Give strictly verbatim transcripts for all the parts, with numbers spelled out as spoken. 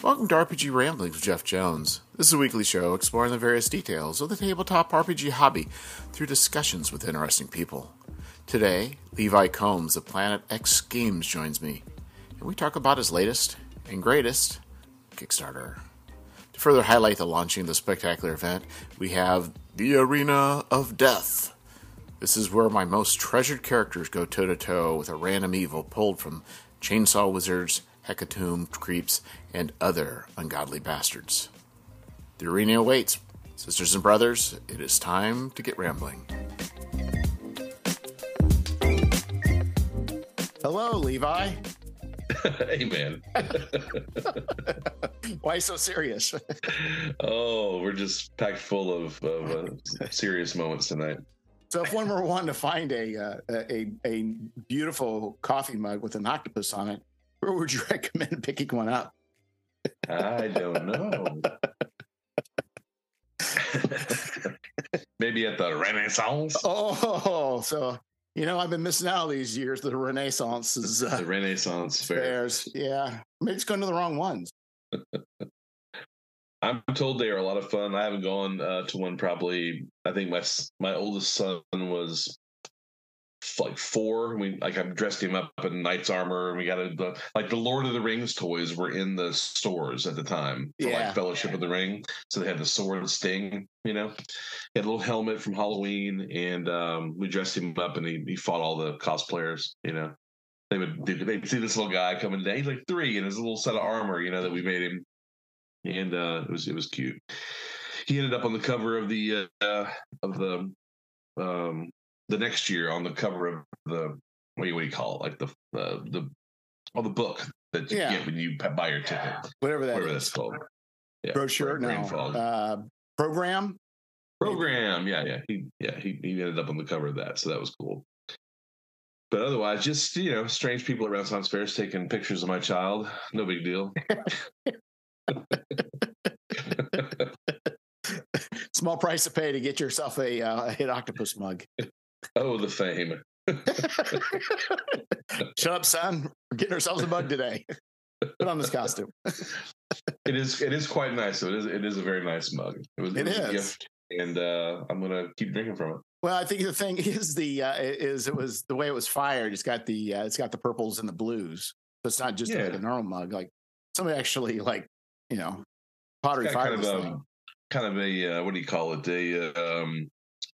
Welcome to R P G Ramblings with Jeff Jones. This is a weekly show exploring the various details of the tabletop R P G hobby through discussions with interesting people. Today, Levi Combs of Planet X Games joins me, and we talk about his latest and greatest Kickstarter. To further highlight the launching of the spectacular event, we have the Arena of Death. This is where my most treasured characters go toe-to-toe with a random evil pulled from Chainsaw Wizards, Hecatomb Creeps, and other ungodly bastards. The arena awaits. Sisters and brothers, it is time to get rambling. Hello, Levi. Hey, man. Why so serious? Oh, we're just packed full of, of uh, serious moments tonight. So if one were wanting to find a, uh, a a beautiful coffee mug with an octopus on it, where would you recommend picking one up? I don't know. Maybe at the Renaissance. Oh, so you know I've been missing out these years. The Renaissance is uh, the Renaissance fair. fairs. Yeah, maybe it's going to the wrong ones. I'm told they are a lot of fun. I haven't gone uh, to one probably. I think my my oldest son was like four. We like I've dressed him up in knight's armor, and we got a, the like the Lord of the Rings toys were in the stores at the time for Yeah. like Fellowship of the Ring. So they had the sword Sting, you know. He had a little helmet from Halloween, and um, we dressed him up, and he, he fought all the cosplayers. You know, they would they'd see this little guy coming down. He's like three, and his little set of armor, you know, that we made him, and uh, it was it was cute. He ended up on the cover of the uh, of the. Um, the next year on the cover of the what do you, what do you call it, like the uh, the oh the book that you Yeah. get when you buy your ticket, Whatever that whatever is. that's called. Yeah, Brochure, Brain no. fog. Uh, program. Program. Yeah, yeah. He yeah he he ended up on the cover of that, so that was cool. But otherwise, just you know, strange people at Renaissance fairs taking pictures of my child. No big deal. Small price to pay to get yourself a uh, a hit octopus mug. Oh, the fame. Shut up, son. We're getting ourselves a mug today. Put on this costume. It is it is quite nice. So it is it is a very nice mug. It was, It it was is. a gift, and uh, I'm gonna keep drinking from it. Well, I think the thing is the uh, is it was the way it was fired. It's got the uh, it's got the purples and the blues. So it's not just Yeah. like a normal mug. Like somebody actually like you know pottery It's got fired kind this of a thing. kind of a uh, what do you call it? A uh, um,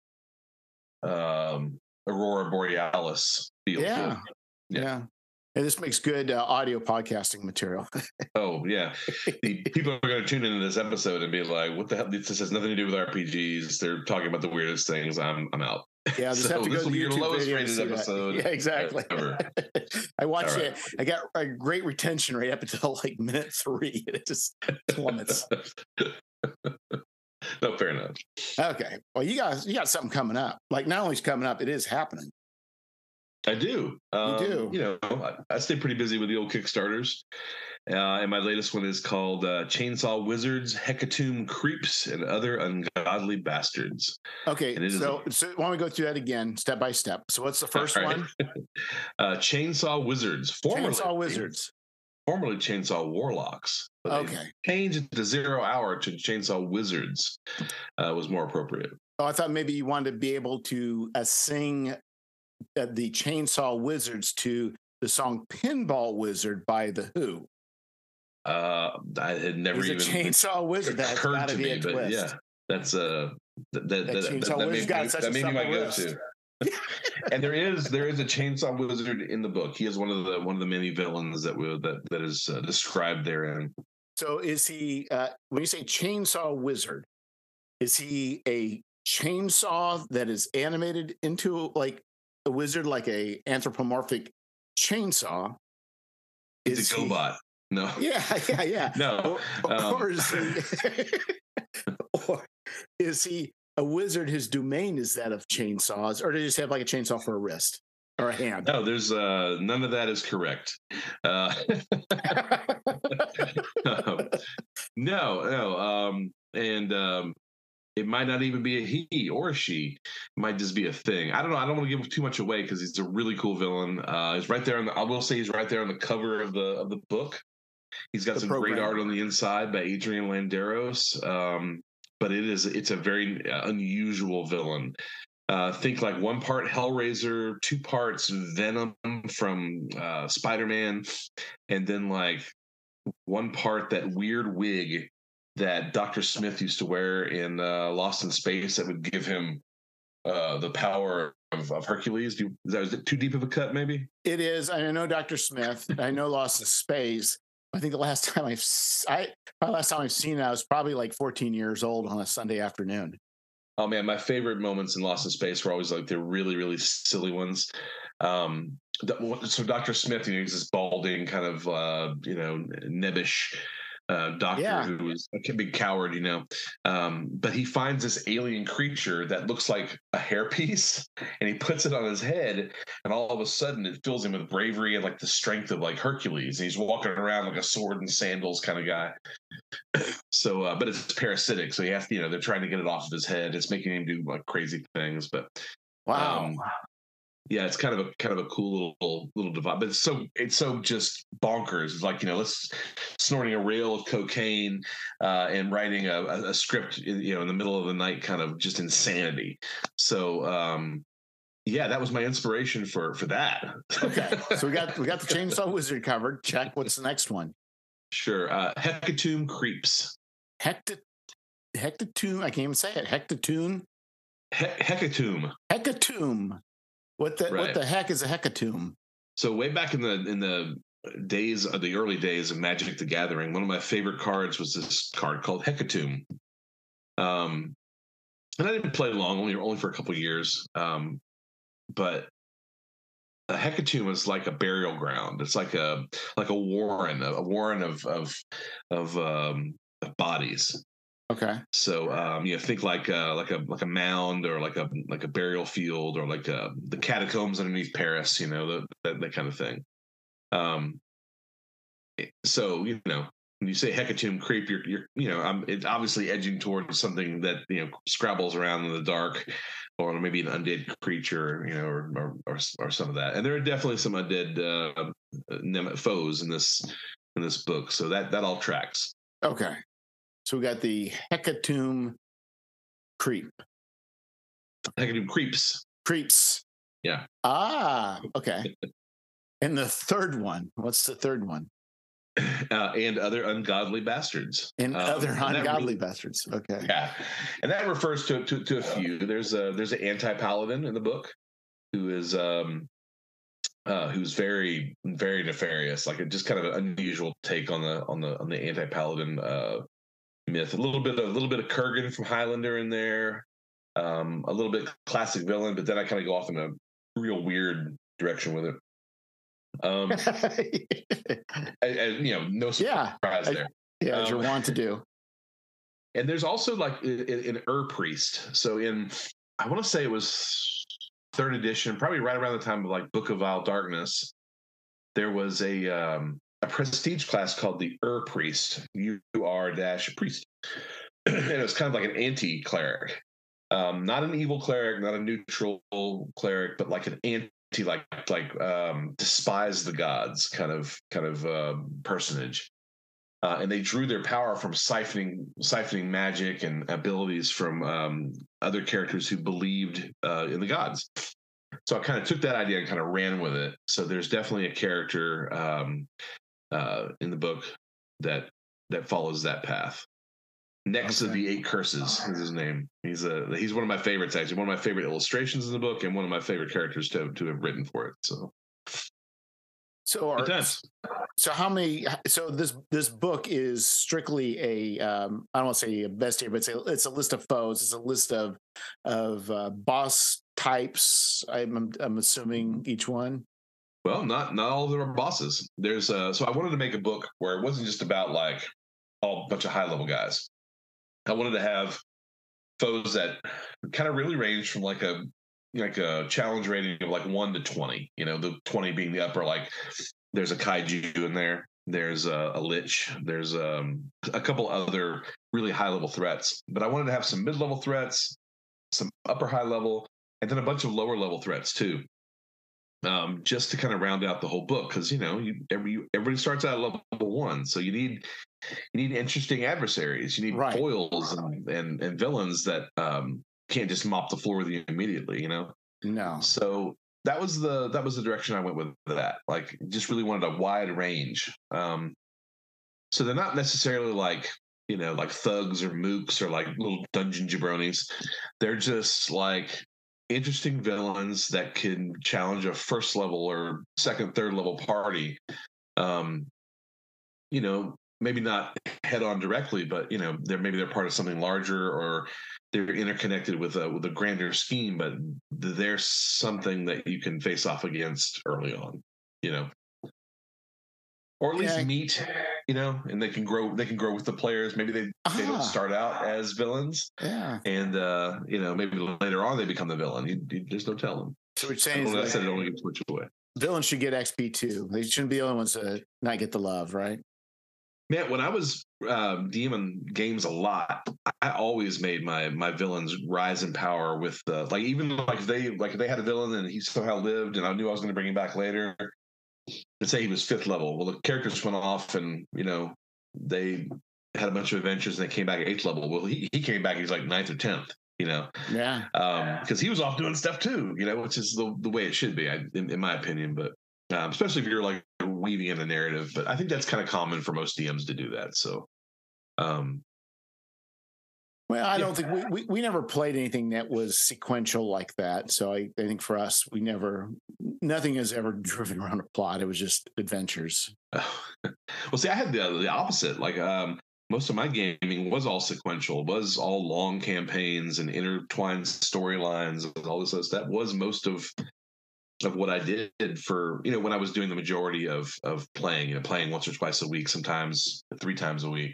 um, Aurora Borealis feel. Yeah. to it. Yeah. Yeah. And this makes good uh, audio podcasting material. Oh yeah, the people are going to tune into this episode and be like, "What the hell? This has nothing to do with R P Gs. They're talking about the weirdest things. I'm I'm out." Yeah, just So have to go this to will the be your YouTube lowest video to rated see that. episode Yeah, exactly. ever. I watched All right. it. I got a great retention rate up until like minute three. And it just plummets. No, fair enough. Okay. Well, you guys, you got something coming up. Like not only is coming up, it is happening. I do. Um, do. You know, I, I stay pretty busy with the old Kickstarters. Uh, and my latest one is called uh, Chainsaw Wizards, Hecatomb Creeps, and Other Ungodly Bastards. Okay. And it is So, so why don't we go through that again, step by step? So what's the first All right. one? uh, Chainsaw Wizards. Formerly, Chainsaw Wizards. Formerly Chainsaw Warlocks. But they Okay. changed it to Zero Hour to Chainsaw Wizards uh, was more appropriate. Oh, I thought maybe you wanted to be able to uh, sing uh, the Chainsaw Wizards to the song Pinball Wizard by The Who. Uh, I had never He's a even chainsaw wizard. That's occurred got to to be me, a but twist. yeah, that's uh, that that, that, that, chainsaw that wizard's made, got me- such that a made me my supple go-to. wrist. And there is there is a chainsaw wizard in the book. He is one of the one of the many villains that will that that is uh, described therein. So is he? Uh, when you say chainsaw wizard, is he a chainsaw that is animated into like a wizard, like a anthropomorphic chainsaw? He's Is a he- GoBot. No, Yeah, yeah, yeah. no. Or, Um, or is he? or is he a wizard whose domain is that of chainsaws, or do you just have like a chainsaw for a wrist or a hand? No, there's uh, none of that is correct. Uh, no, no, um, and um, it might not even be a he or a she. It might just be a thing. I don't know. I don't want to give too much away because he's a really cool villain. Uh, he's right there on the. I will say he's right there on the cover of the of the book. He's got The some program. great art on the inside by Adrian Landeros, um, but it is it's a very unusual villain. Uh, think like one part Hellraiser, two parts Venom from uh, Spider-Man, and then like one part that weird wig that Doctor Smith used to wear in uh, Lost in Space that would give him uh, the power of, of Hercules. Do you, is, that, is it too deep of a cut, maybe? It is. I know Doctor Smith. I know Lost in Space. I think the last time I've I probably last time I've seen it, I was probably like fourteen years old on a Sunday afternoon. Oh man, my favorite moments in Lost in Space were always like the really, really silly ones. Um, so Doctor Smith, you know, he's this balding kind of, uh, you know, nebbish uh, doctor yeah. who was a big coward, you know. Um, but he finds this alien creature that looks like a hairpiece, and he puts it on his head, and all of a sudden it fills him with bravery and like the strength of like Hercules. And he's walking around like a sword and sandals kind of guy. So, uh, but it's parasitic, so he has to, you know, they're trying to get it off of his head. It's making him do like crazy things, but wow. Um, yeah, it's kind of a kind of a cool little little divide, but it's so it's so just bonkers. It's like, you know, let's snorting a rail of cocaine uh, and writing a, a script, you know, in the middle of the night, kind of just insanity. So, um, yeah, that was my inspiration for for that. Okay, so we got we got the Chainsaw Wizard covered. Check. What's the next one? Sure, uh, Hecatomb Creeps. Hecta, Hecatomb. I can't even say it. Hecatomb. He- Hecatomb. Hecatomb. What the right. what the heck is a hecatomb? So way back in the in the days of the early days of Magic the Gathering, one of my favorite cards was this card called Hecatomb. Um, and I didn't play long, only only for a couple of years. Um, but a hecatomb is like a burial ground. It's like a like a warren, a warren of of of, um, of bodies. Okay. So um, you know, think like uh, like a like a mound or like a like a burial field or like a, the catacombs underneath Paris. You know, the, that that kind of thing. Um, so you know, when you say Hecatomb Creep, you're you're you know, I'm it's obviously edging towards something that, you know, scrabbles around in the dark, or maybe an undead creature, you know, or or or, or some of that. And there are definitely some undead uh, foes in this in this book, so that that all tracks. Okay. So we got the Hecatomb Creep. Hecatomb Creeps. Creeps. Yeah. Ah, okay. And the third one. What's the third one? Uh, and other ungodly bastards. And um, other and ungodly really, bastards. Okay. Yeah, and that refers to to, to a few. There's a there's an anti-paladin in the book who is um uh, who's very very nefarious, like a, just kind of an unusual take on the on the on the anti-paladin uh, myth. A little bit a little bit of Kurgan from Highlander in there. Um, a little bit classic villain, but then I kind of go off in a real weird direction with it. Um, and, and, you know, no surprise yeah, there. Yeah, um, as you're wont to do. And there's also like an Ur priest. So in, I want to say it was third edition, probably right around the time of like Book of Vile Darkness. There was a um, a prestige class called the Ur priest, U R dash priest, and it was kind of like an anti cleric. Um, not an evil cleric, not a neutral cleric, but like an anti, like like um, despise the gods kind of kind of um, personage. Uh, and they drew their power from siphoning siphoning magic and abilities from um, other characters who believed uh, in the gods. So I kind of took that idea and kind of ran with it. So there's definitely a character um, uh, in the book that that follows that path. Next okay. of the Eight Curses is his name. He's a he's one of my favorites, actually. One of my favorite illustrations in the book, and one of my favorite characters to to have written for it. So, so are, so how many? So this this book is strictly a um, I don't want to say a bestiary, but it's a, it's a list of foes. It's a list of of uh, boss types. I'm I'm assuming each one. Well, not not all of them are bosses. There's uh, so I wanted to make a book where it wasn't just about like all a bunch of high level guys. I wanted to have foes that kind of really range from like a like a challenge rating of like one to twenty. You know, the twenty being the upper. Like, there's a kaiju in there. There's a, a lich. There's um, a couple other really high level threats. But I wanted to have some mid level threats, some upper high level, and then a bunch of lower level threats too. um, just to kind of round out the whole book, because you know you, every everybody starts out at level one, so you need you need interesting adversaries, you need Right. foils and and, and villains that um, can't just mop the floor with you immediately, you know. No. So that was the that was the direction I went with that. Like, just really wanted a wide range. Um, so they're not necessarily like you know like thugs or mooks or like little dungeon jabronis. They're just like interesting villains that can challenge a first level or second, third level party. Um, you know, maybe not head on directly, but you know, they're maybe they're part of something larger or they're interconnected with a with a grander scheme. But there's something that you can face off against early on. You know, or at least Yeah. meet, you know, and they can grow. They can grow with the players. Maybe they Ah. they don't start out as villains, Yeah. and uh, you know, maybe later on they become the villain. You, you just don't tell them. So what you're saying is I like, said it only gets switched away. Villains should get X P too. They shouldn't be the only ones to not get the love, right? Man, when I was um, DMing games a lot, I always made my my villains rise in power with the like even like if they like if they had a villain and he somehow lived and I knew I was going to bring him back later. Let's say he was fifth level. Well, the characters went off and you know they had a bunch of adventures and they came back at eighth level. Well, he, he came back. He's like ninth or tenth. You know, yeah, because um, he was off doing stuff too. You know, which is the the way it should be, I, in, in my opinion. But um, especially if you're like weaving in a narrative. But I think that's kind of common for most D Ms to do that. So, um, well, I yeah. don't think we, we we never played anything that was sequential like that. So I, I think for us, we never nothing has ever driven around a plot. It was just adventures. well, see, I had the the opposite. Like, um, most of my gaming was all sequential, was all long campaigns and intertwined storylines, all this other stuff. That was most of of what I did for, you know, when I was doing the majority of of playing, you know, playing once or twice a week, sometimes three times a week.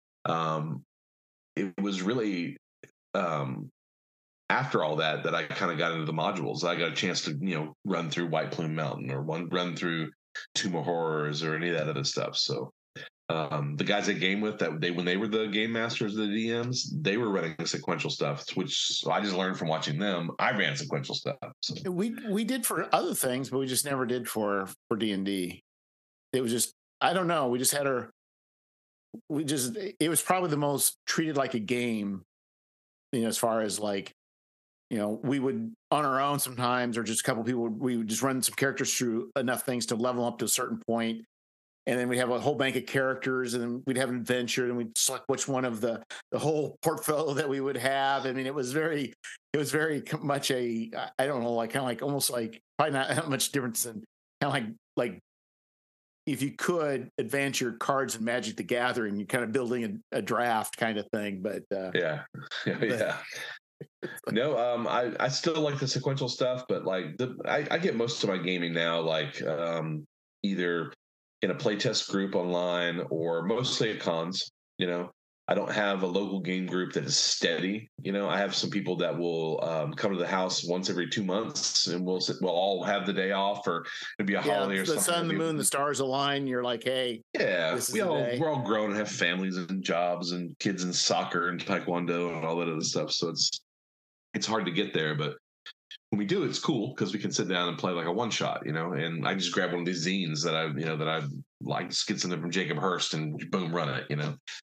Um, it was really um, after all that that I kind of got into the modules. I got a chance to, you know, run through White Plume Mountain or one run through Tomb of Horrors or any of that other stuff. So um, the guys I game with, that they when they were the game masters, the D Ms, they were running sequential stuff, which I just learned from watching them. I ran sequential stuff. So. We we did for other things, but we just never did for for D and D. It was just I don't know. We just had our. We just it was probably the most treated like a game, you know, as far as like, you know, we would on our own sometimes, or just a couple of people, we would just run some characters through enough things to level up to a certain point. And then we have a whole bank of characters, and then we'd have an adventure, and we'd select which one of the the whole portfolio that we would have. I mean, it was very, it was very much a, I don't know, like kind of like almost like probably not that much difference than kind of like like if you could advance your cards in Magic the Gathering, you're kind of building a, a draft kind of thing. But uh, yeah, yeah. No, um, I I still like the sequential stuff, but like the I, I get most of my gaming now like um, either in a playtest group online or mostly at cons. You know, I don't have a local game group that is steady. You know, I have some people that will um, come to the house once every two months, and we'll sit, we'll all have the day off, or it'll be a yeah, holiday or the something. The sun, the moon, the stars align. You're like, hey, yeah, we all day. We're all grown and have families and jobs and kids and soccer and taekwondo and all that other stuff. So it's it's hard to get there, but when we do, it's cool because we can sit down and play like a one shot, you know. And I just grab one of these zines that I, you know, that I like, get something from Jacob Hurst, and boom, run it, you know.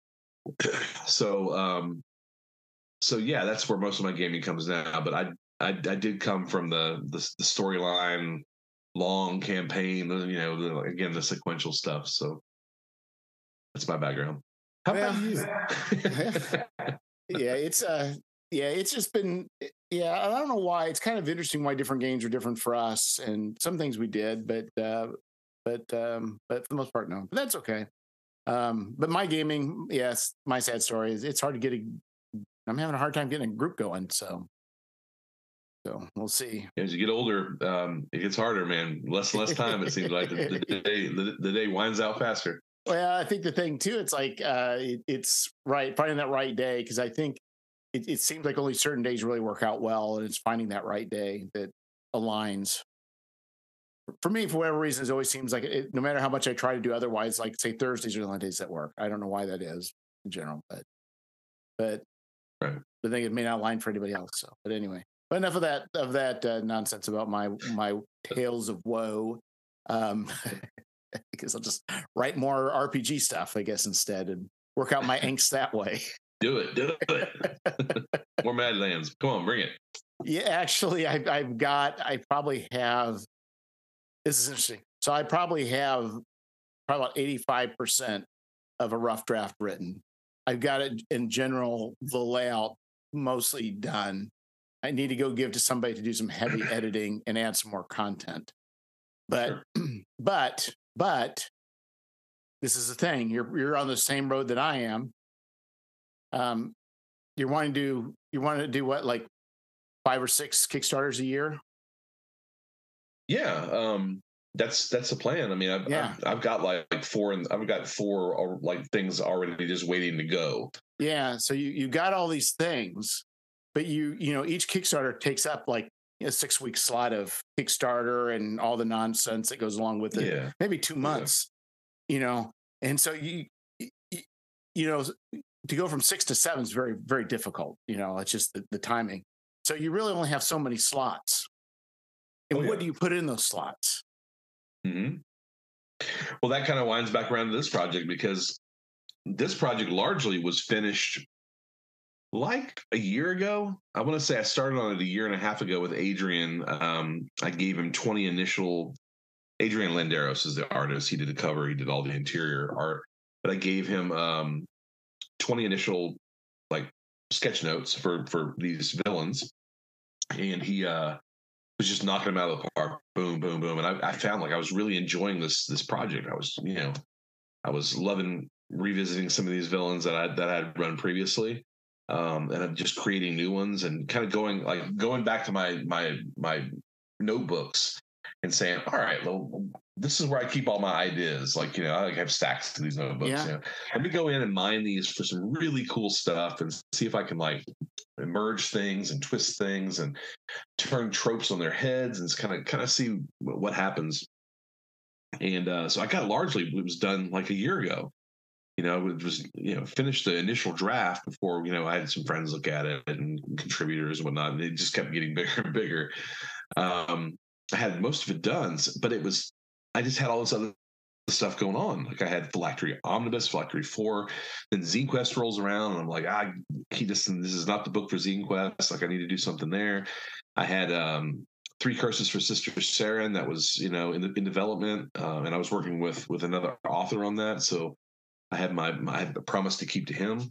so, um, so yeah, that's where most of my gaming comes now. But I, I, I did come from the the, the storyline, long campaign, you know, the, again the sequential stuff. So that's my background. How well, about you? yeah, it's uh yeah, it's just been, yeah, I don't know why. It's kind of interesting why different games are different for us, and some things we did, but uh, but um, but for the most part, no. But that's okay. Um, but my gaming, yes, my sad story is it's hard to get a. I'm having a hard time getting a group going, so so we'll see. As you get older, um, it gets harder, man. Less and less time. It seems like the, the day the, the day winds out faster. Well, I think the thing too, it's like uh, it, it's right finding that right day, because I think. It, it seems like only certain days really work out well, and it's finding that right day that aligns. For me, for whatever reason, it always seems like it, no matter how much I try to do otherwise, like say Thursdays are the only days that work. I don't know why that is in general, but but right. I think it may not align for anybody else. So, but anyway, But enough of that of that uh, nonsense about my my tales of woe. Um, because I'll just write more R P G stuff, I guess, instead, and work out my angst that way. Do it, do it. More Madlands. Come on, bring it. Yeah, actually, I've, I've got. I probably have. This is interesting. So I probably have probably about eighty-five percent of a rough draft written. I've got it in general, the layout mostly done. I need to go give to somebody to do some heavy editing and add some more content. But, sure. but, but, this is the thing. You're you're on the same road that I am. Um, you're wanting to do you want to do what, like five or six Kickstarters a year? Yeah, um, that's that's the plan. I mean, I've yeah. I've, I've got like, like four, and I've got four or like things already just waiting to go. Yeah, so you you got all these things, but you you know each Kickstarter takes up like a six week slot of Kickstarter and all the nonsense that goes along with it. Yeah. Maybe two months, yeah. you know, and so you you, you know to go from six to seven is very very difficult. You know, it's just the, the timing. So you really only have so many slots. And oh, yeah. what do you put in those slots? Mm-hmm. Well, that kind of winds back around to this project, because this project largely was finished like a year ago. I want to say I started on it a year and a half ago with Adrian. Um, I gave him twenty initial. Adrian Landeros is the artist. He did the cover. He did all the interior art. But I gave him um, twenty initial like sketch notes for for these villains, and he uh, was just knocking them out of the park. Boom, boom, boom. And I, I found like I was really enjoying this this project. I was, you know, I was loving revisiting some of these villains that I that I had run previously, um, and I'm just creating new ones and kind of going like going back to my my my notebooks and saying, all right, well, this is where I keep all my ideas. Like, you know, I have stacks of these notebooks. Yeah. You know? Let me go in and mine these for some really cool stuff and see if I can like merge things and twist things and turn tropes on their heads and kind of kind of see what happens. And uh, so I got largely it was done like a year ago. You know, it was, you know, finished the initial draft before, you know, I had some friends look at it and contributors and whatnot, and it just kept getting bigger and bigger. Um, I had most of it done, but it was, I just had all this other stuff going on. Like I had Phylactery Omnibus, Phylactery four, then Zine Quest rolls around, and I'm like, I, he just, this is not the book for Zine Quest. Like I need to do something there. I had um, Three Curses for Sister Saren that was, you know, in the, in development, uh, and I was working with with another author on that. So I had my, my I had a promise to keep to him.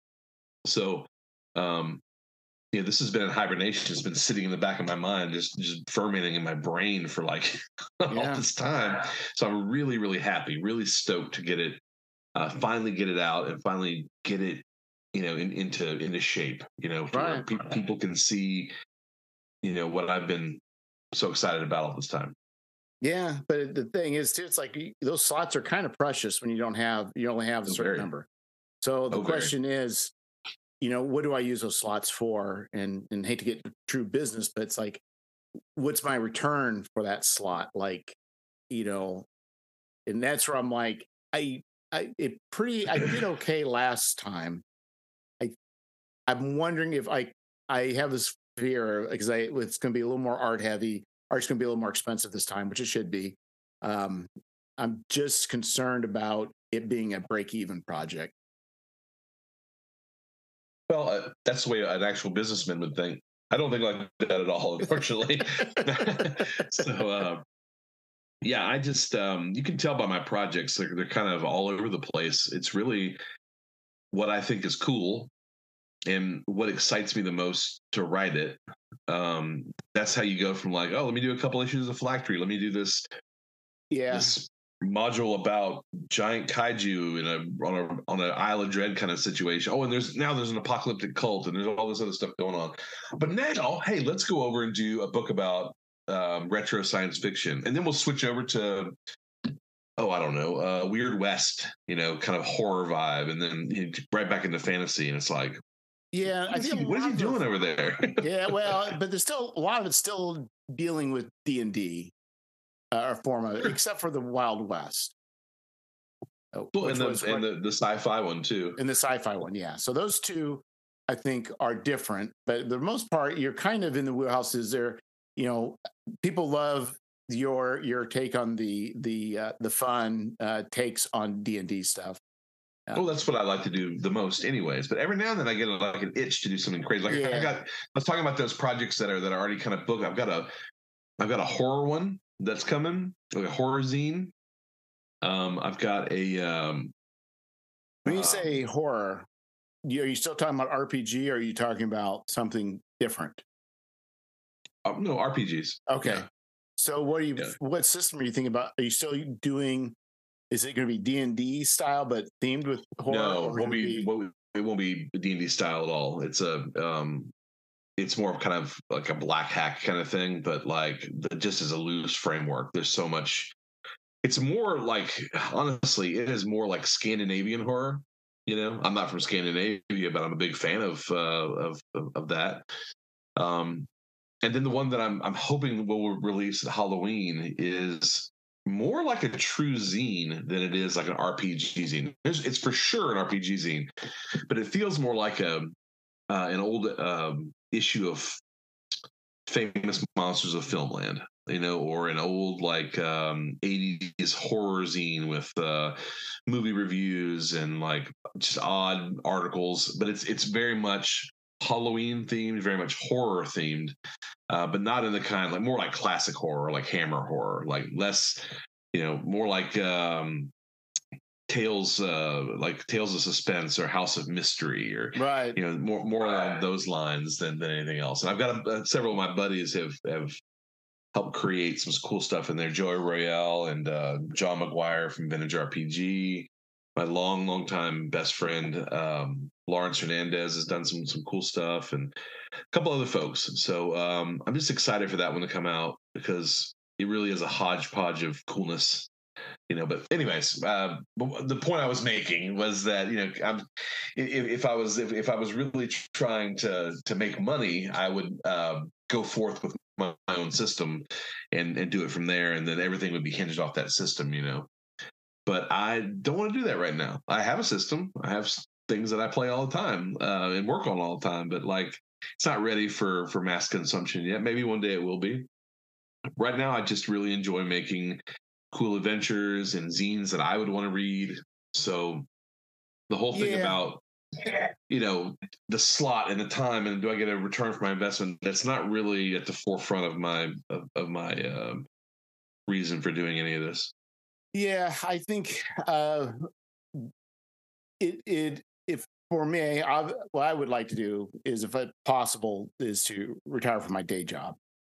So, um, yeah, this has been in hibernation. It's been sitting in the back of my mind, just just fermenting in my brain for like all yeah. this time. So I'm really, really happy, really stoked to get it, uh, finally get it out, and finally get it, you know, in, into into shape. You know, right. pe- people can see, you know, what I've been so excited about all this time. Yeah, but the thing is, too, it's like those slots are kind of precious when you don't have you only have a certain very. number. So the oh, question very. is, you know, what do I use those slots for? And and hate to get true business, but it's like, what's my return for that slot? Like, you know, and that's where I'm like, I I it pretty I did okay last time. I I'm wondering if I I have this fear because I it's going to be a little more art heavy. Art's going to be a little more expensive this time, which it should be. Um, I'm just concerned about it being a break-even project. Well, uh, that's the way an actual businessman would think. I don't think like that at all, unfortunately. so, uh, yeah, I just um, you can tell by my projects they're, they're kind of all over the place. It's really what I think is cool and what excites me the most to write it. Um, that's how you go from like, oh, let me do a couple issues of Phylactery. Let me do this, yeah, this module about giant kaiju in a on a on an Isle of Dread kind of situation. Oh, and there's now there's an apocalyptic cult and there's all this other stuff going on. But now, hey, let's go over and do a book about um, retro science fiction, and then we'll switch over to oh, I don't know, uh, Weird West, you know, kind of horror vibe, and then you know, right back into fantasy, and it's like. Yeah, I think what is he doing of, over there? yeah, well, but there's still a lot of it's still dealing with D and D uh, or form of, except for the Wild West. Well, and the, and the the sci-fi one too, and the sci-fi one, yeah. So those two, I think, are different, but the most part, you're kind of in the wheelhouse. Is there, you know, people love your your take on the the uh, the fun uh, takes on D and D stuff. Yeah. Well, that's what I like to do the most, anyways. But every now and then, I get a, like an itch to do something crazy. Like yeah. I got, I was talking about those projects that are that are already kind of booked. I've got a, I've got a horror one that's coming, like a horror zine. Um, I've got a. Um, when you uh, say horror, are you still talking about R P G, or are you talking about something different? Uh, no, R P Gs. Okay. Yeah. So what are you? Yeah. What system are you thinking about? Are you still doing? Is it going to be D and D style, but themed with horror? No, it won't be, be. It won't be D and D style at all. It's a. Um, it's more of kind of like a black hack kind of thing, but like the, just as a loose framework. There's so much. It's more like, honestly, it is more like Scandinavian horror. You know, I'm not from Scandinavia, but I'm a big fan of uh, of, of of that. Um, and then the one that I'm I'm hoping will release at Halloween is more like a true zine than it is like an R P G zine. It's, it's for sure an R P G zine, but it feels more like a uh, an old um, issue of Famous Monsters of Filmland, you know, or an old like um, eighties horror zine with uh, movie reviews and like just odd articles. But it's it's very much Halloween themed, very much horror themed, uh, but not in the kind like more like classic horror, like Hammer horror, like less, you know, more like um, Tales, uh, like Tales of Suspense or House of Mystery, or right, you know, more more right. along those lines than than anything else. And I've got a, several of my buddies have have helped create some cool stuff in there. Joey Royale and uh, John McGuire from Vintage R P G. My long, long time best friend um, Lawrence Hernandez has done some some cool stuff, and a couple other folks. So um, I'm just excited for that one to come out because it really is a hodgepodge of coolness. You know, but anyways, uh, the point I was making was that, you know, I'm, if, if I was if, if I was really trying to to make money, I would uh, go forth with my, my own system and and do it from there, and then everything would be hinged off that system, you know. But I don't want to do that right now. I have a system. I have things that I play all the time uh, and work on all the time, but like it's not ready for for mass consumption yet. Maybe one day it will be. Right now, I just really enjoy making cool adventures and zines that I would want to read. So the whole thing yeah. about, you know, the slot and the time and do I get a return for my investment, that's not really at the forefront of my of, of my uh, reason for doing any of this. Yeah, I think uh, it it if for me, I, what I would like to do is, if it's possible, is to retire from my day job.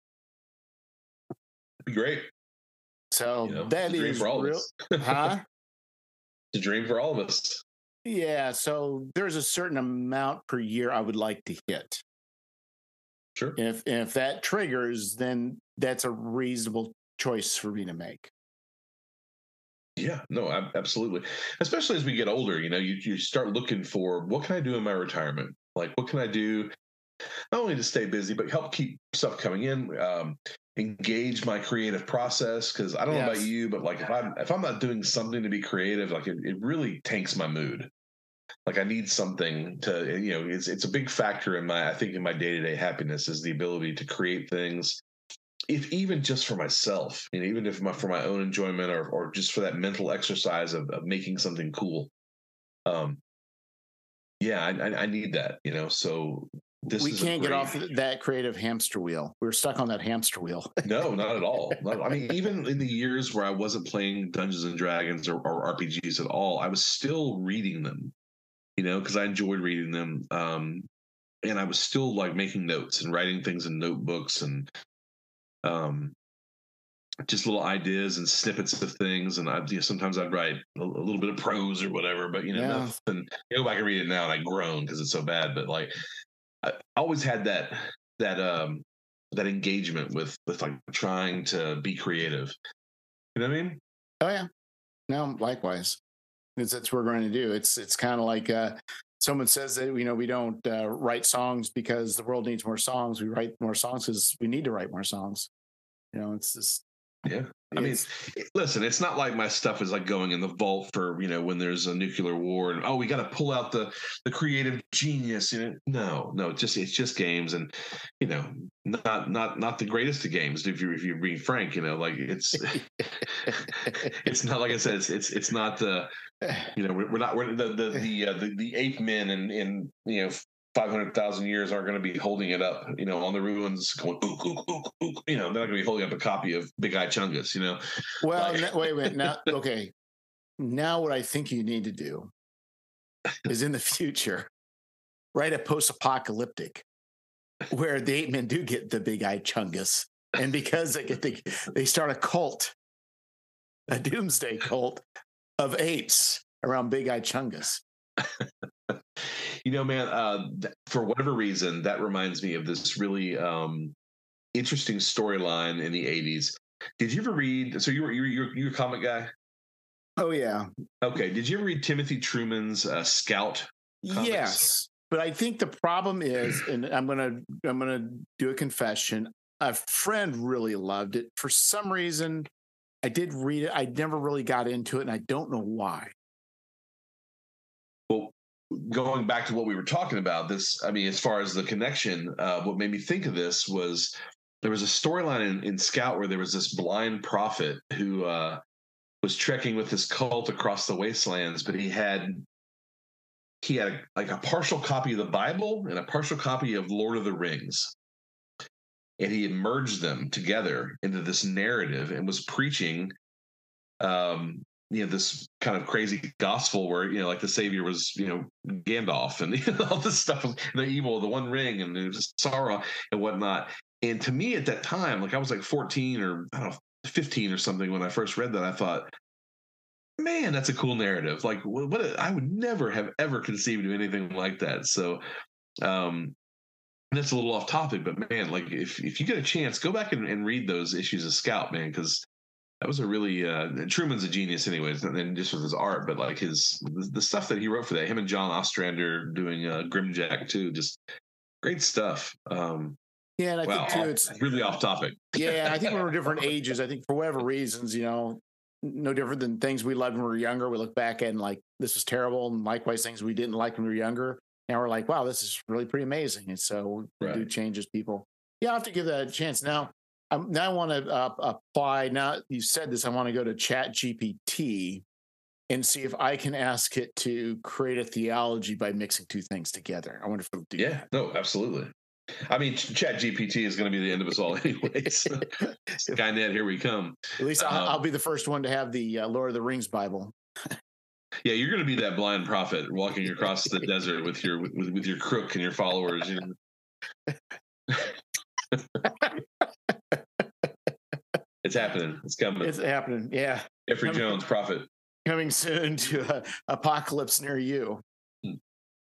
Be great. So you know, that is real, huh? It's a dream for all of us. Yeah. So there's a certain amount per year I would like to hit. Sure. And if and if that triggers, then that's a reasonable choice for me to make. Yeah. No. Absolutely. Especially as we get older, you know, you you start looking for what can I do in my retirement? Like, what can I do not only to stay busy, but help keep stuff coming in. Um, engage my creative process, because I don't yes. know about you, but like if I'm if I'm not doing something to be creative, like it, it really tanks my mood. Like I need something to, you know, it's it's a big factor in my I think in my day-to-day happiness is the ability to create things, if even just for myself, and even if my for my own enjoyment, or or just for that mental exercise of, of making something cool. Um, yeah, I, I need that, you know. So. This we can't great... get off that creative hamster wheel. We're stuck on that hamster wheel. No, not at all. Not, I mean, even in the years where I wasn't playing Dungeons and Dragons or, or R P Gs at all, I was still reading them, you know, because I enjoyed reading them. Um, and I was still like making notes and writing things in notebooks and um, just little ideas and snippets of things. And I, you know, sometimes I'd write a, a little bit of prose or whatever, but, you know, yeah. nothing. I go back and read it now and I groan because it's so bad. But like, I always had that that um that engagement with with like trying to be creative. You know what I mean? Oh yeah. No, likewise. Because that's what we're going to do. It's it's kind of like uh, someone says that you know we don't uh, write songs because the world needs more songs. We write more songs because we need to write more songs. You know, it's just Yeah. I mean, listen, it's not like my stuff is like going in the vault for, you know, when there's a nuclear war and, oh, we got to pull out the, the creative genius. You know, no, no, it's just, it's just games and, you know, not, not, not the greatest of games. If you're, if you're being frank, you know, like it's, it's not, like I said, it's, it's, it's not the, you know, we're, we're not, we're the, the, the, uh, the, the ape men and, and, you know, five hundred thousand years aren't going to be holding it up, you know, on the ruins going, ook, ook, ook, ook, you know, they're not going to be holding up a copy of Big Eye Chungus, you know. Well, like, wait a minute. Now, okay. Now what I think you need to do is in the future, write a post-apocalyptic where the ape men do get the Big Eye Chungus. And because they get the, they start a cult, a doomsday cult of apes around Big Eye Chungus. You know, man, uh, th- for whatever reason, that reminds me of this really um, interesting storyline in the eighties. Did you ever read? So you were you were you were a comic guy? Oh yeah. Okay. Did you ever read Timothy Truman's uh, Scout comics? Yes, but I think the problem is, and I'm gonna I'm gonna do a confession. A friend really loved it. For some reason, I did read it. I never really got into it, and I don't know why. Well, going back to what we were talking about, this, I mean, as far as the connection, uh, what made me think of this was there was a storyline in, in Scout where there was this blind prophet who uh, was trekking with his cult across the wastelands, but he had he had a, like a partial copy of the Bible and a partial copy of Lord of the Rings, and he had merged them together into this narrative and was preaching. Um, you know, this kind of crazy gospel where, you know, like the savior was, you know, Gandalf and you know, all this stuff, the evil, the One Ring and it was Sauron and whatnot. And to me at that time, like I was like fourteen or I don't know, fifteen or something when I first read that, I thought, man, that's a cool narrative. Like what, what a, I would never have ever conceived of anything like that. So, um, that's a little off topic, but man, like if, if you get a chance, go back and, and read those issues of Scout, man, because that was a really uh, Truman's a genius, anyways, and just with his art, but like his the, the stuff that he wrote for that, him and John Ostrander doing uh, Grimjack too, just great stuff. Um, yeah, and I wow, think too, it's really off topic. Yeah, I think we're different ages. I think for whatever reasons, you know, no different than things we loved when we were younger. We look back and like this was terrible, and likewise things we didn't like when we were younger. Now we're like, wow, this is really pretty amazing. And so we right. do change as people. Yeah, I have to give that a chance now. Um, now I want to uh, apply. Now you said this, I want to go to Chat G P T and see if I can ask it to create a theology by mixing two things together. I wonder if it'll do yeah, that. No, absolutely. I mean, Chat G P T is going to be the end of us all anyways. Skynet, here we come. At least I'll, um, I'll be the first one to have the uh, Lord of the Rings Bible. Yeah, you're going to be that blind prophet walking across the desert with your with, with your crook and your followers. You know? It's happening. It's coming. It's happening. Yeah. Jeffrey coming, Jones, prophet. Coming soon to uh, apocalypse near you. Hmm.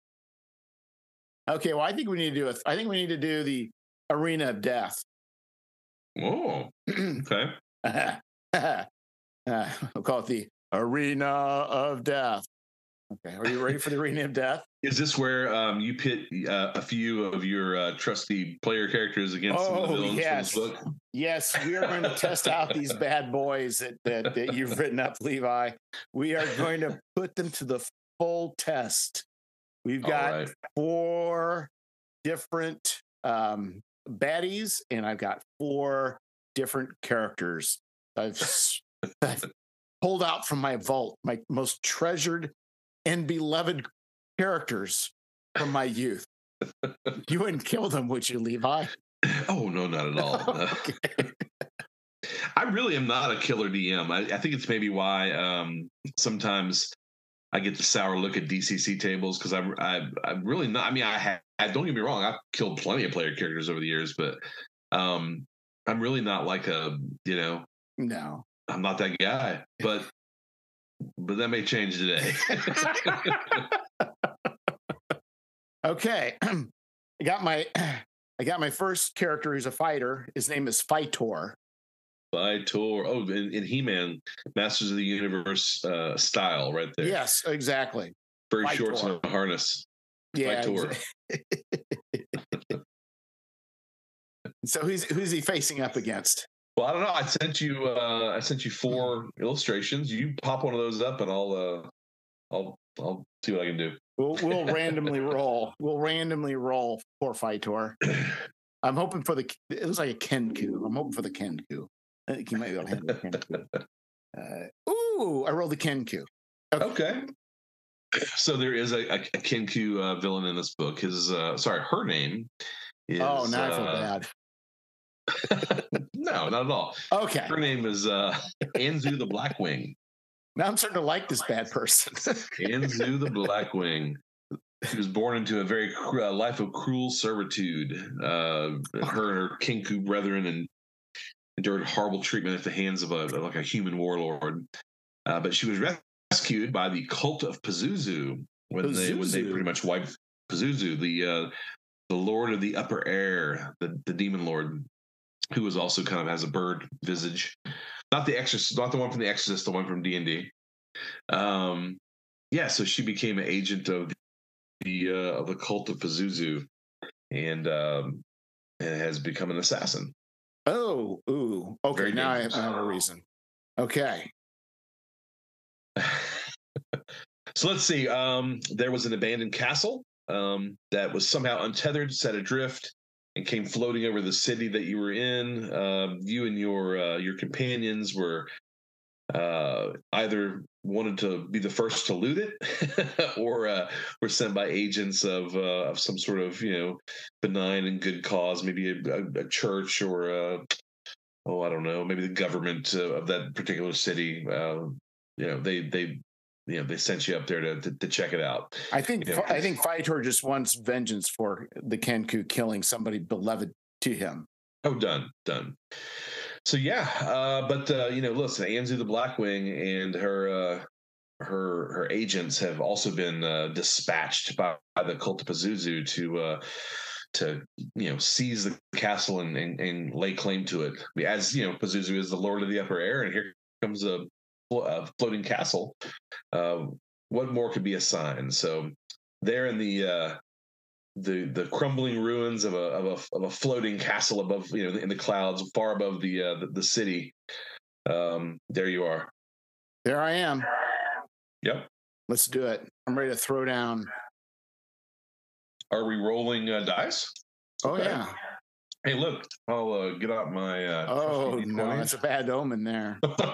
Okay. Well, I think we need to do it. I think we need to do the Arena of Death. Oh. Okay. uh, we'll call it the Arena of Death. Okay. Are you ready for the Arena of Death? Is this where um, you pit uh, a few of your uh, trusty player characters against oh, some of the villains yes. from this book? Yes, we are going to test out these bad boys that, that, that you've written up, Levi. We are going to put them to the full test. We've got right. four different um, baddies, and I've got four different characters. I've, I've pulled out from my vault my most treasured and beloved characters from my youth. You wouldn't kill them, would you, Levi? Oh, no, not at all. Okay. I really am not a killer D M. I, I think it's maybe why um, sometimes I get the sour look at D C C tables because I, I, I'm really not. I mean, I have, don't get me wrong, I've killed plenty of player characters over the years, but um, I'm really not like a, you know, no, I'm not that guy. But but that may change today. Okay, I got my I got my first character who's a fighter. His name is Phytor. Phytor. Oh, in, in He-Man, Masters of the Universe uh, style, right there. Yes, exactly. Very Phytor. Shorts and a harness. Yeah. So who's who's he facing up against? Well, I don't know. I sent you. Uh, I sent you four illustrations. You pop one of those up, and I'll. Uh, I'll. I'll see what I can do. We'll we'll randomly roll. We'll randomly roll for Fightor. I'm hoping for the. It looks like a Kenku. I'm hoping for the Kenku. I think you might be able to handle the Kenku. Uh, ooh, I rolled the Kenku. Okay. okay. So there is a, a, a Kenku uh, villain in this book. His uh, sorry, her name is. Oh, now I feel uh, bad. No, not at all. Okay. Her name is uh, Anzu the Blackwing. Now I'm starting to like this bad person. Anzu the Blackwing. She was born into a very uh, life of cruel servitude. Uh, her and her Kenku brethren and endured horrible treatment at the hands of a like a human warlord. Uh, but she was rescued by the cult of Pazuzu when Pazuzu. they when they pretty much wiped Pazuzu, the uh, the Lord of the Upper Air, the, the demon lord, who was also kind of has a bird visage. Not the Exorcist, not the one from the Exorcist, the one from D and D. Um, yeah, so she became an agent of the, the uh, of the cult of Pazuzu, and um, and has become an assassin. Oh, ooh, okay. Very now dangerous. I have a reason. Okay. So let's see. Um, there was an abandoned castle um, that was somehow untethered, set adrift, and came floating over the city that you were in. Uh, you and your uh, your companions were uh, either wanted to be the first to loot it, or uh, were sent by agents of uh, of some sort of you know benign and good cause, maybe a, a church or a, oh I don't know, maybe the government uh, of that particular city. Uh, you know they they. You know, they sent you up there to to, to check it out. I think you know, I think Fightor just wants vengeance for the Kenku killing somebody beloved to him. Oh, done, done. So yeah, uh, but uh, you know, listen, Anzu the Blackwing and her uh, her her agents have also been uh, dispatched by, by the cult of Pazuzu to uh, to you know seize the castle and, and and lay claim to it. As you know, Pazuzu is the Lord of the Upper Air, and here comes a a floating castle. Uh, what more could be a sign? So there in the uh, the the crumbling ruins of a of a of a floating castle above, you know, in the clouds, far above the uh, the, the city. Um, there you are. There I am. Yep. Let's do it. I'm ready to throw down. Are we rolling uh, dice? Oh okay. yeah. Hey, look! I'll uh, get out my. Uh, oh no, that's a bad omen there.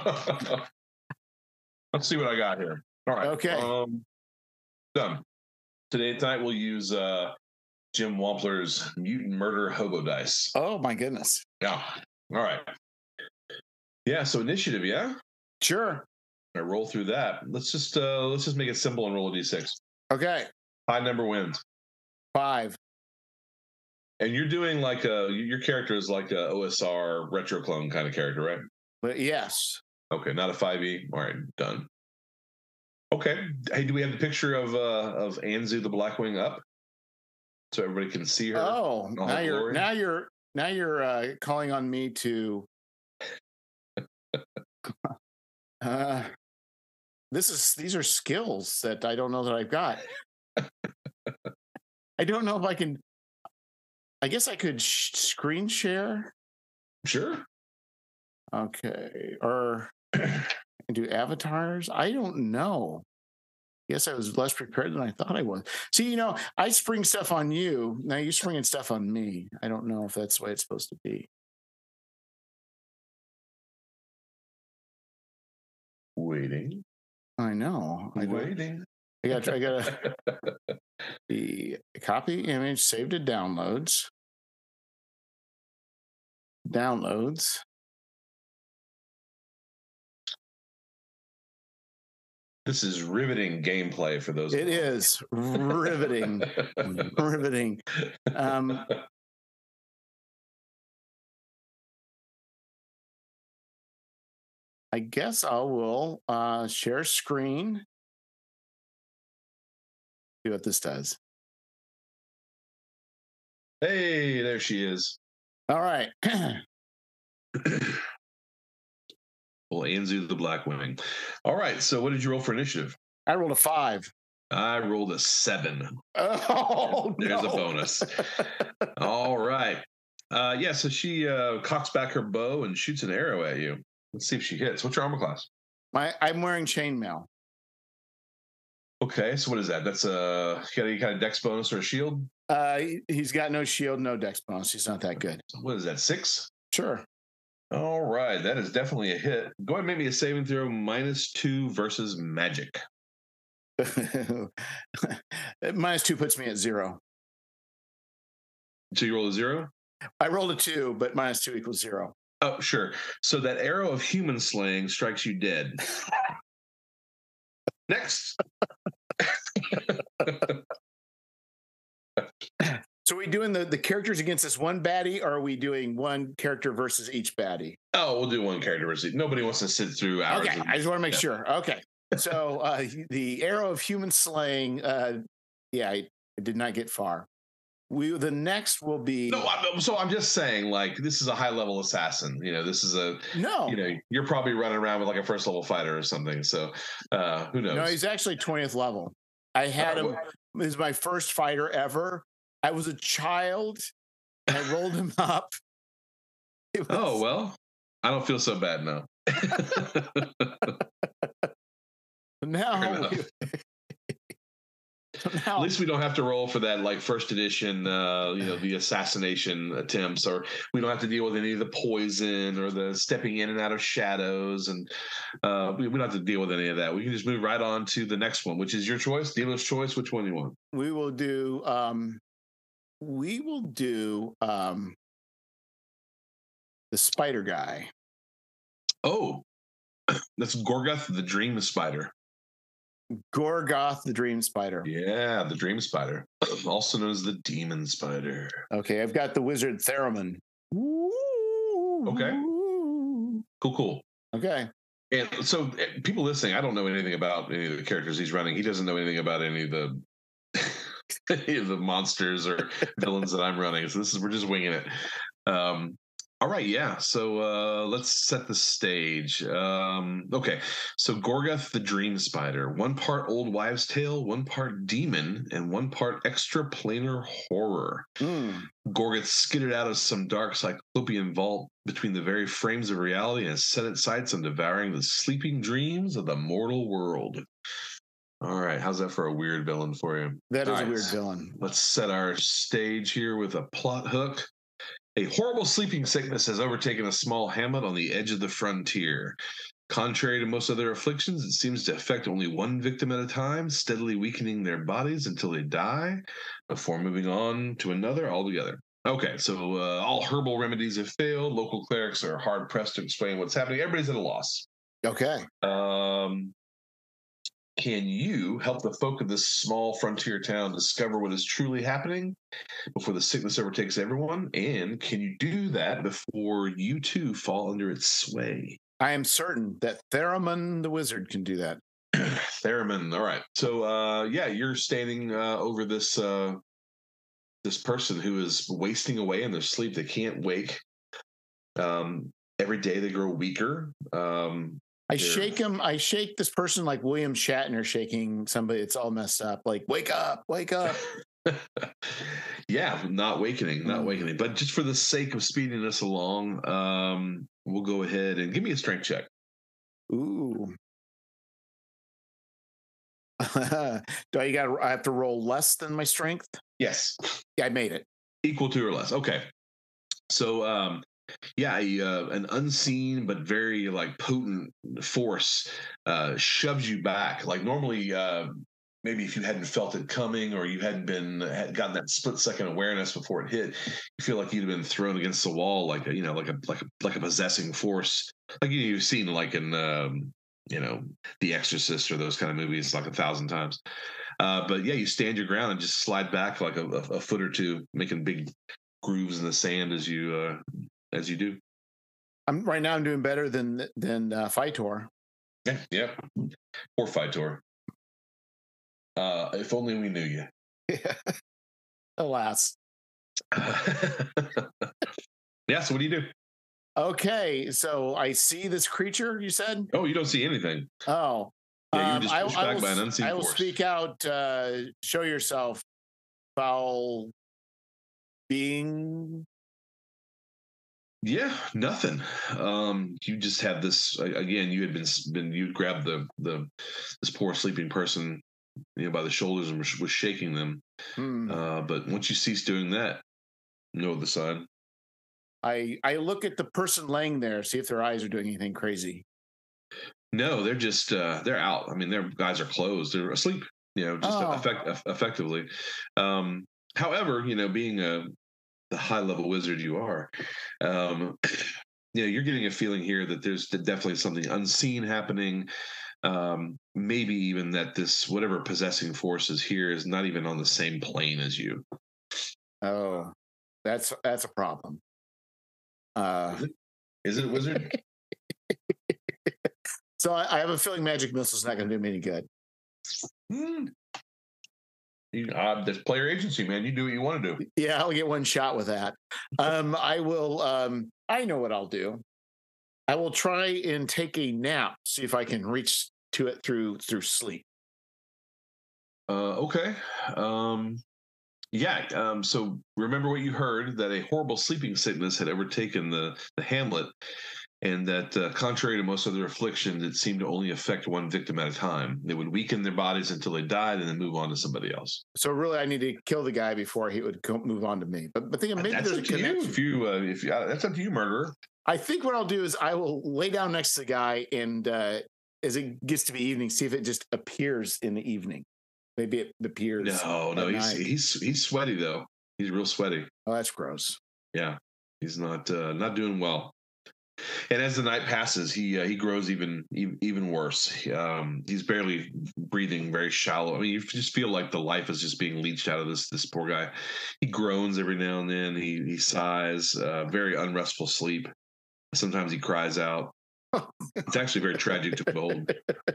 Let's see what I got here. All right. Okay. Um, done. Today tonight we'll use uh, Jim Wampler's Mutant Murder Hobo Dice. Oh my goodness. Yeah. All right. Yeah. So initiative. Yeah. Sure. I roll through that. Let's just uh, let's just make it simple and roll a d six. Okay. High number wins. Five. And you're doing like a your character is like a O S R retro clone kind of character, right? But yes. Okay, not a five E. All right, done. Okay. Hey, do we have the picture of uh, of Anzu the Blackwing up, so everybody can see her? Oh, now you're glory? now you're now you're uh, calling on me to. uh, this is these are skills that I don't know that I've got. I don't know if I can. I guess I could sh- screen share. Sure. Okay, or do avatars? I don't know. Yes, I was less prepared than I thought I was. See, you know, I spring stuff on you. Now you're springing stuff on me. I don't know if that's the way it's supposed to be. Waiting. I know. I Waiting. I got. I got the copy image saved to downloads. Downloads. This is riveting gameplay for those. It is riveting, riveting. Um, I guess I will uh, share screen. See what this does. Hey, there she is. All right. Well, Anzu the Blackwing. All right. So, what did you roll for initiative? I rolled a five. I rolled a seven. Oh, There's no. a bonus. All right. Uh, yeah, so she uh, cocks back her bow and shoots an arrow at you. Let's see if she hits. What's your armor class? My I'm wearing chainmail. Okay, so what is that? That's a you got any kind of dex bonus or a shield? Uh, he's got no shield, no dex bonus. He's not that good. So what is that? Six? Sure. All right, that is definitely a hit. Go ahead and make me a saving throw minus two versus magic. Minus two puts me at zero. So you roll a zero? I rolled a two, but minus two equals zero. Oh, sure. So that arrow of human slaying strikes you dead. Next. So are we doing the, the characters against this one baddie, or are we doing one character versus each baddie? Oh, we'll do one character versus. Nobody wants to sit through hours. Okay, of, I just want to make yeah. sure. Okay. So uh, the arrow of human slaying, uh, yeah, I, I did not get far. We the next will be no. I'm, so I'm just saying, like, this is a high level assassin. You know, this is a no. You know, you're probably running around with like a first level fighter or something. So uh, who knows? No, he's actually twentieth level. I had uh, him. This is my first fighter ever. I was a child. And I rolled him up. Was... Oh well, I don't feel so bad now. now. At least we don't have to roll for that, like first edition, uh, you know, the assassination attempts, or we don't have to deal with any of the poison or the stepping in and out of shadows, and uh, we, we don't have to deal with any of that. We can just move right on to the next one, which is your choice, dealer's choice. Which one do you want? We will do. Um, we will do um, the spider guy. Oh, that's Gorgoth, the Dream Spider. Gorgoth, the Dream Spider. Yeah, the Dream Spider, also known as the Demon Spider. Okay, I've got the Wizard Theremin. Okay. Cool, cool. Okay. And so, people listening, I don't know anything about any of the characters he's running. He doesn't know anything about any of the any of the monsters or villains that I'm running. So this is we're just winging it. Um, All right, yeah. So uh, let's set the stage. Um, okay, so Gorgoth the Dream Spider, one part old wives' tale, one part demon, and one part extraplanar horror. Mm. Gorgoth skidded out of some dark cyclopean vault between the very frames of reality and has set its sights on devouring the sleeping dreams of the mortal world. All right, how's that for a weird villain for you? That is All a right, weird villain. Let's set our stage here with a plot hook. A horrible sleeping sickness has overtaken a small hamlet on the edge of the frontier. Contrary to most other afflictions, it seems to affect only one victim at a time, steadily weakening their bodies until they die, before moving on to another altogether. Okay, so uh, all herbal remedies have failed. Local clerics are hard-pressed to explain what's happening. Everybody's at a loss. Okay. Um, can you help the folk of this small frontier town discover what is truly happening before the sickness overtakes everyone? And can you do that before you too fall under its sway? I am certain that Theremin the wizard can do that. Theremin, all right. So, uh, yeah, you're standing uh, over this uh, this person who is wasting away in their sleep. They can't wake. Um, every day they grow weaker. Um, I shake him. I shake this person like William Shatner shaking somebody. It's all messed up. Like, wake up, wake up. Yeah, not wakening, not Mm. wakening. But just for the sake of speeding us along, um, we'll go ahead and give me a strength check. Ooh. Do I got? I have to roll less than my strength? Yes, Yeah, I made it. equal to or less. Okay. So, um, yeah, a, uh, an unseen but very like potent force uh, shoves you back. Like normally, uh, maybe if you hadn't felt it coming or you hadn't been had gotten that split second awareness before it hit, you feel like you'd been thrown against the wall, like a, you know, like a like a like a possessing force, like you know, you've seen like in um, you know The Exorcist or those kind of movies like a thousand times. Uh, but yeah, you stand your ground and just slide back like a, a, a foot or two, making big grooves in the sand as you uh, as you do. I'm right now. I'm doing better than than uh, Phytor. Yeah, yeah. Poor Phytor. Uh, if only we knew you. Alas. Yeah. So what do you do? Okay, so I see this creature. You said? Oh, you don't see anything. Oh, Yeah, you were um, just I, pushed I back will, by an unseen I will force. speak out. Uh, show yourself, foul being. Yeah, nothing. Um, you just had this again. You had been been you grabbed the the this poor sleeping person, you know, by the shoulders and was, was shaking them. Hmm. Uh, but once you cease doing that, no the sign. I I look at the person laying there, see if their eyes are doing anything crazy. No, they're just uh, they're out. I mean, their guys are closed. They're asleep. You know, just Oh. effect, effectively. Um, however, you know, being a the high level wizard you are, um, you know, you're getting a feeling here that there's definitely something unseen happening. Um, maybe even that this whatever possessing force is here is not even on the same plane as you. Oh, that's that's a problem. Uh, is, it, is it a wizard? So I, I have a feeling magic missile's not going to do me any good. Hmm. You, uh, that's player agency, man. You do what you want to do. Yeah, I'll get one shot with that. Um, I will. Um, I know what I'll do. I will try and take a nap. See if I can reach to it through through sleep. Uh, okay. Um, yeah. Um, so remember what you heard, that a horrible sleeping sickness had overtaken the the hamlet, and that uh, contrary to most other afflictions, it seemed to only affect one victim at a time. They would weaken their bodies until they died and then move on to somebody else. So really, I need to kill the guy before he would go, move on to me. But but thinking maybe that's there's up a to connection. you. If you, uh, if you, uh, that's up to you, murderer. I think what I'll do is I will lay down next to the guy, and uh, as it gets to be evening, see if it just appears in the evening. Maybe it appears. No, no, he's night. he's he's sweaty though. He's real sweaty. Oh, that's gross. Yeah, he's not uh, not doing well. And as the night passes, he uh, he grows even even worse. Um, he's barely breathing, very shallow. I mean, you just feel like the life is just being leached out of this this poor guy. He groans every now and then. He he sighs. Uh, very unrestful sleep. Sometimes he cries out. It's actually very tragic to behold.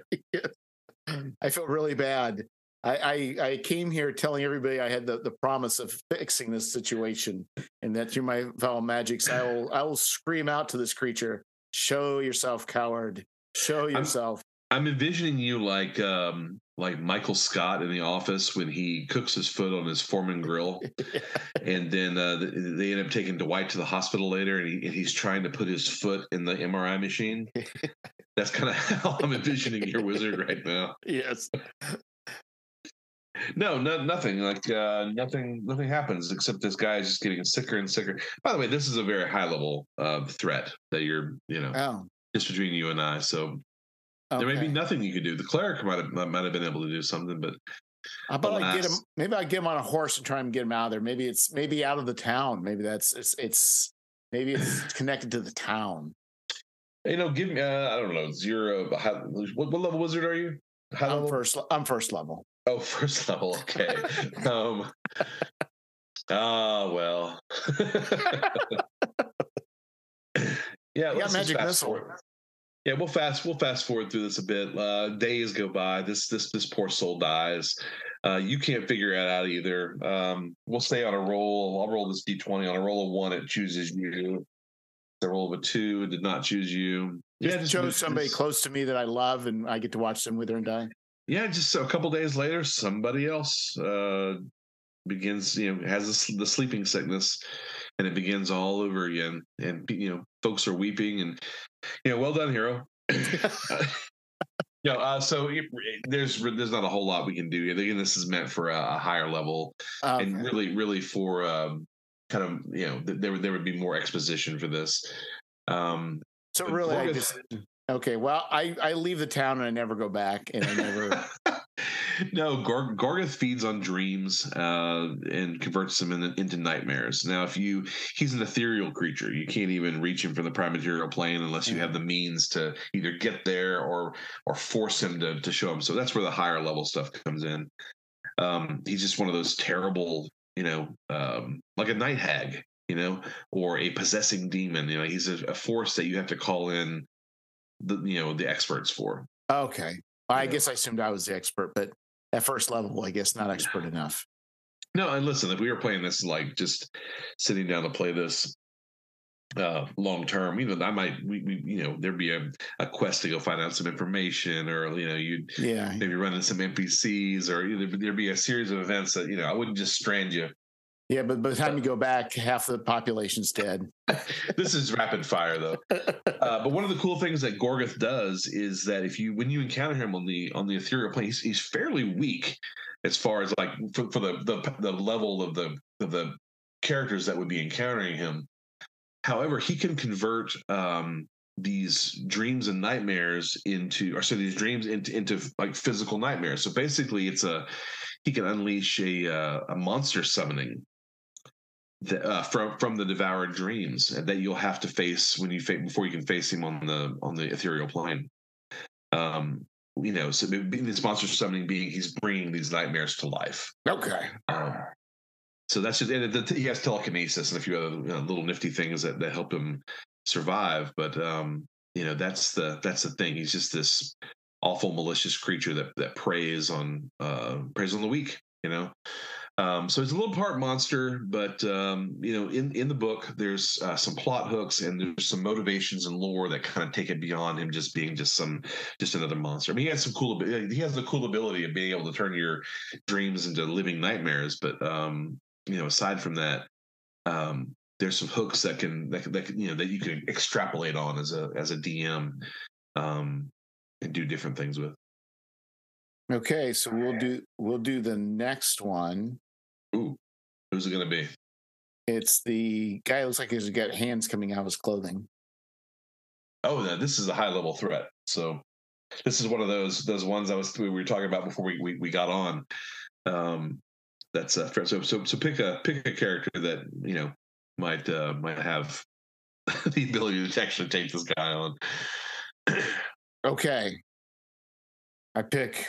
I feel really bad. I, I, I came here telling everybody I had the, the promise of fixing this situation, and that through my foul magics, I will I will scream out to this creature, "Show yourself, coward! Show yourself!" I'm, I'm envisioning you like um, like Michael Scott in The Office when he cooks his foot on his Foreman grill, and then uh, they end up taking Dwight to the hospital later, and, he, and he's trying to put his foot in the M R I machine. That's kind of how I'm envisioning your wizard right now. Yes. No, no, nothing. Like uh, nothing, nothing happens except this guy is just getting sicker and sicker. By the way, this is a very high level uh, threat that you're, you know, oh. just between you and I. So okay. There may be nothing you could do. The cleric might have might have been able to do something, but how about I get him? Maybe I get him on a horse and try and get him out of there. Maybe it's maybe out of the town. Maybe that's it's it's maybe it's connected to the town. You know, give me. Uh, I don't know. You're a high, what, what level wizard are you? High I'm level? first. I'm first level. Oh, first level. Okay. um. Ah, uh, well. Yeah, let's magic missile. Forward. Yeah, we'll fast we'll fast forward through this a bit. Uh, days go by. This this this poor soul dies. Uh, you can't figure it out either. Um, we'll stay on a roll. I'll roll this d twenty. On a roll of one, it chooses you. The roll of a two, it did not choose you. Just yeah, just chose somebody this. close to me that I love, and I get to watch them wither and die. Yeah, just a couple days later, somebody else uh, begins, you know, has this, the sleeping sickness, and it begins all over again. And you know, folks are weeping, and you know, well done, hero. uh, you know, uh, so it, there's there's not a whole lot we can do. Again, this is meant for a, a higher level, okay. and really, really for um, kind of, you know, th- there there would be more exposition for this. Um, so really, I just. Okay, well, I, I leave the town and I never go back, and I never. No, Gor- Gorgoth feeds on dreams uh, and converts them in, into nightmares. Now, if you, he's an ethereal creature. You can't even reach him from the prime material plane unless you have the means to either get there or or force him to to show him. So that's where the higher level stuff comes in. Um, he's just one of those terrible, you know, um, like a night hag, you know, or a possessing demon. You know, he's a, a force that you have to call in. The you know the experts for. Okay, well, I yeah. guess I assumed I was the expert, but at first level, I guess not expert enough. No, and listen, if we were playing this like just sitting down to play this uh, long term, you know, I might we, we you know there'd be a, a quest to go find out some information, or you know you'd yeah maybe run into some N P Cs, or you know, there'd be a series of events that you know I wouldn't just strand you. Yeah, but by the time you go back, half the population's dead. This is rapid fire, though. Uh, but one of the cool things that Gorgoth does is that if you, when you encounter him on the on the ethereal plane, he's, he's fairly weak as far as like for, for the, the the level of the of the characters that would be encountering him. However, he can convert um, these dreams and nightmares into, or so these dreams into into like physical nightmares. So basically, it's a he can unleash a uh, a monster summoning. The, uh, from from the devoured dreams that you'll have to face when you fa- before you can face him on the on the ethereal plane. Um, you know, so this monster summoning being he's bringing these nightmares to life. Okay. Um, so that's just and it, he has telekinesis and a few other you know, little nifty things that, that help him survive. But um, you know, that's the that's the thing. He's just this awful, malicious creature that that preys on uh, preys on the weak. You know. Um, so it's a little part monster, but um, you know, in, in the book, there's uh, some plot hooks and there's some motivations and lore that kind of take it beyond him just being just some just another monster. I mean, he has some cool. He has the cool ability of being able to turn your dreams into living nightmares. But um, you know, aside from that, um, there's some hooks that can that, can, that can, you know that you can extrapolate on as a as a D M um, and do different things with. Okay, so we'll do we'll do the next one. Ooh, who's it going to be? It's the guy who looks like he's got hands coming out of his clothing. Oh, no, this is a high level threat. So this is one of those those ones I was we were talking about before we we, we got on. Um, that's a threat. So so so pick a pick a character that you know might uh, might have the ability to actually take this guy on. Okay, I pick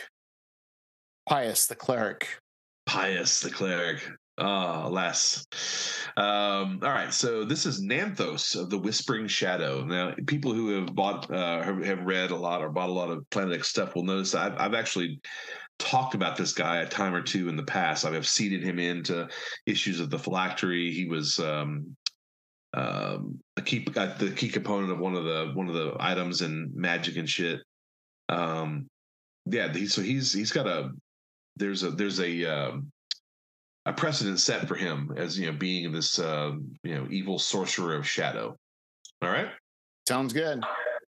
Pius the cleric. Pius the cleric. Ah, oh, alas. Um, all right, so this is Nanthos of the Whispering Shadow. Now, people who have bought, uh, have, have read a lot or bought a lot of Planet X stuff will notice I've, I've actually talked about this guy a time or two in the past. I have seeded him into issues of the Phylactery. He was um, um, a key, uh, the key component of one of the one of the items in Magic and shit. Um, yeah, he, so he's he's got a there's a there's a um, a precedent set for him as you know being this uh, you know evil sorcerer of shadow. All right, sounds good.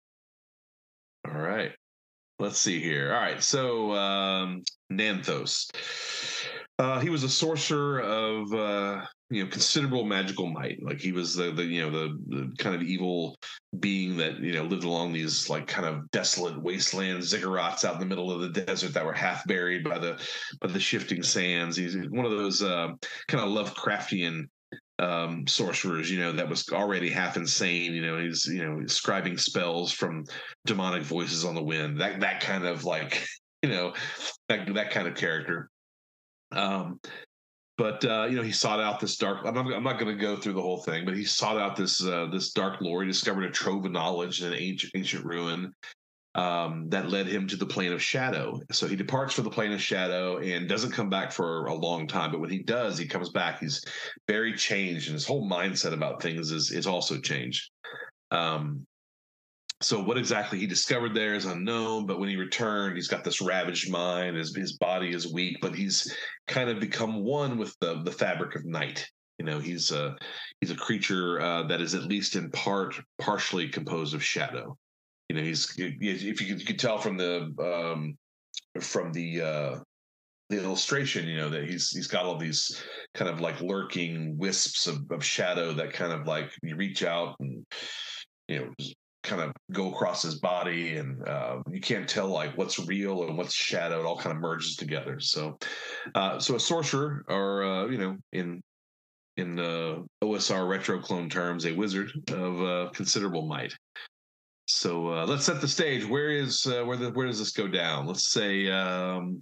All right, let's see here. All right, so um, Nanthos, uh, he was a sorcerer of uh, you know considerable magical might. Like he was the, the you know the, the kind of evil being that you know lived along these like kind of desolate wasteland ziggurats out in the middle of the desert that were half buried by the by the shifting sands. He's one of those uh, kind of Lovecraftian um, sorcerers, you know, that was already half insane. You know, he's you know scribing spells from demonic voices on the wind. That that kind of like you know that that kind of character. Um, But uh, you know, he sought out this dark. I'm not, I'm not going to go through the whole thing, but he sought out this uh, this dark lore. He discovered a trove of knowledge in an ancient ancient ruin um, that led him to the plane of shadow. So he departs for the plane of shadow and doesn't come back for a long time. But when he does, he comes back. He's very changed, and his whole mindset about things is is also changed. Um, So what exactly he discovered there is unknown, but when he returned, he's got this ravaged mind. His his body is weak, but he's kind of become one with the the fabric of night. You know, he's a he's a creature uh, that is at least in part partially composed of shadow. You know, he's if you could, you could tell from the um, from the uh, the illustration, you know, that he's he's got all these kind of like lurking wisps of, of shadow that kind of like you reach out and you know. kind of go across his body and uh, you can't tell like what's real and what's shadow. It all kind of merges together. So, uh, so a sorcerer, or uh, you know, in in uh, O S R retro clone terms, a wizard of uh, considerable might. So uh, let's set the stage. Where is uh, where the, where does this go down? Let's say um,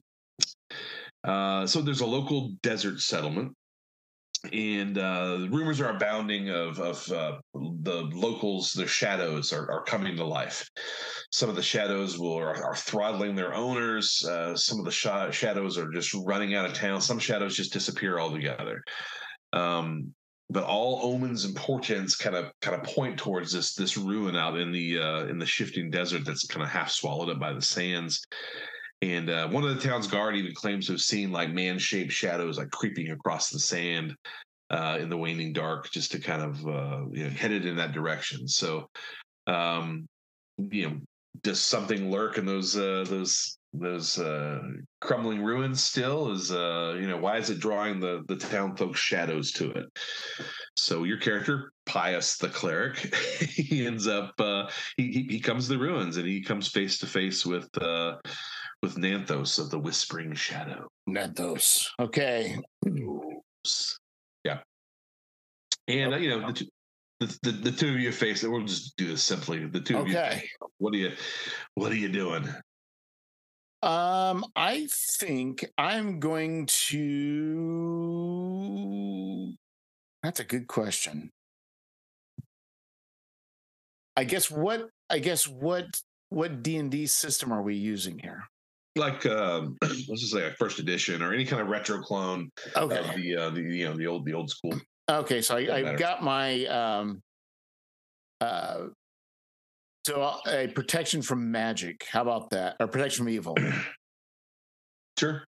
uh, so. There's a local desert settlement. And uh, rumors are abounding of, of uh, the locals, their shadows are, are coming to life. Some of the shadows will are, are throttling their owners. Uh, some of the sh- shadows are just running out of town. Some shadows just disappear altogether. Um, but all omens and portents kind of kind of point towards this this ruin out in the uh, in the shifting desert that's kind of half swallowed up by the sands. And uh, one of the town's guard even claims to have seen like man-shaped shadows like creeping across the sand. uh, in the waning dark, just to kind of uh, you know, headed in that direction. So, um, you know, does something lurk in those uh, those those uh, crumbling ruins still? Is uh, you know, why is it drawing the the town folks' shadows to it? So your character, Pius the cleric, he ends up uh, he, he he comes to the ruins and he comes face to face with uh, with Nanthos of the Whispering Shadow. Nanthos. Okay. Yeah, and uh, you know the two, the, the the two of you face it. We'll just do this simply. The two okay. of you. What are you What are you doing? Um, I think I'm going to. That's a good question. I guess what I guess what what D and D system are we using here? Like um, let's just say a first edition or any kind of retro clone okay. of the uh, the you know the old the old school. Okay, so I, I've got my um, uh, so a protection from magic. How about that? Or protection from evil? Sure.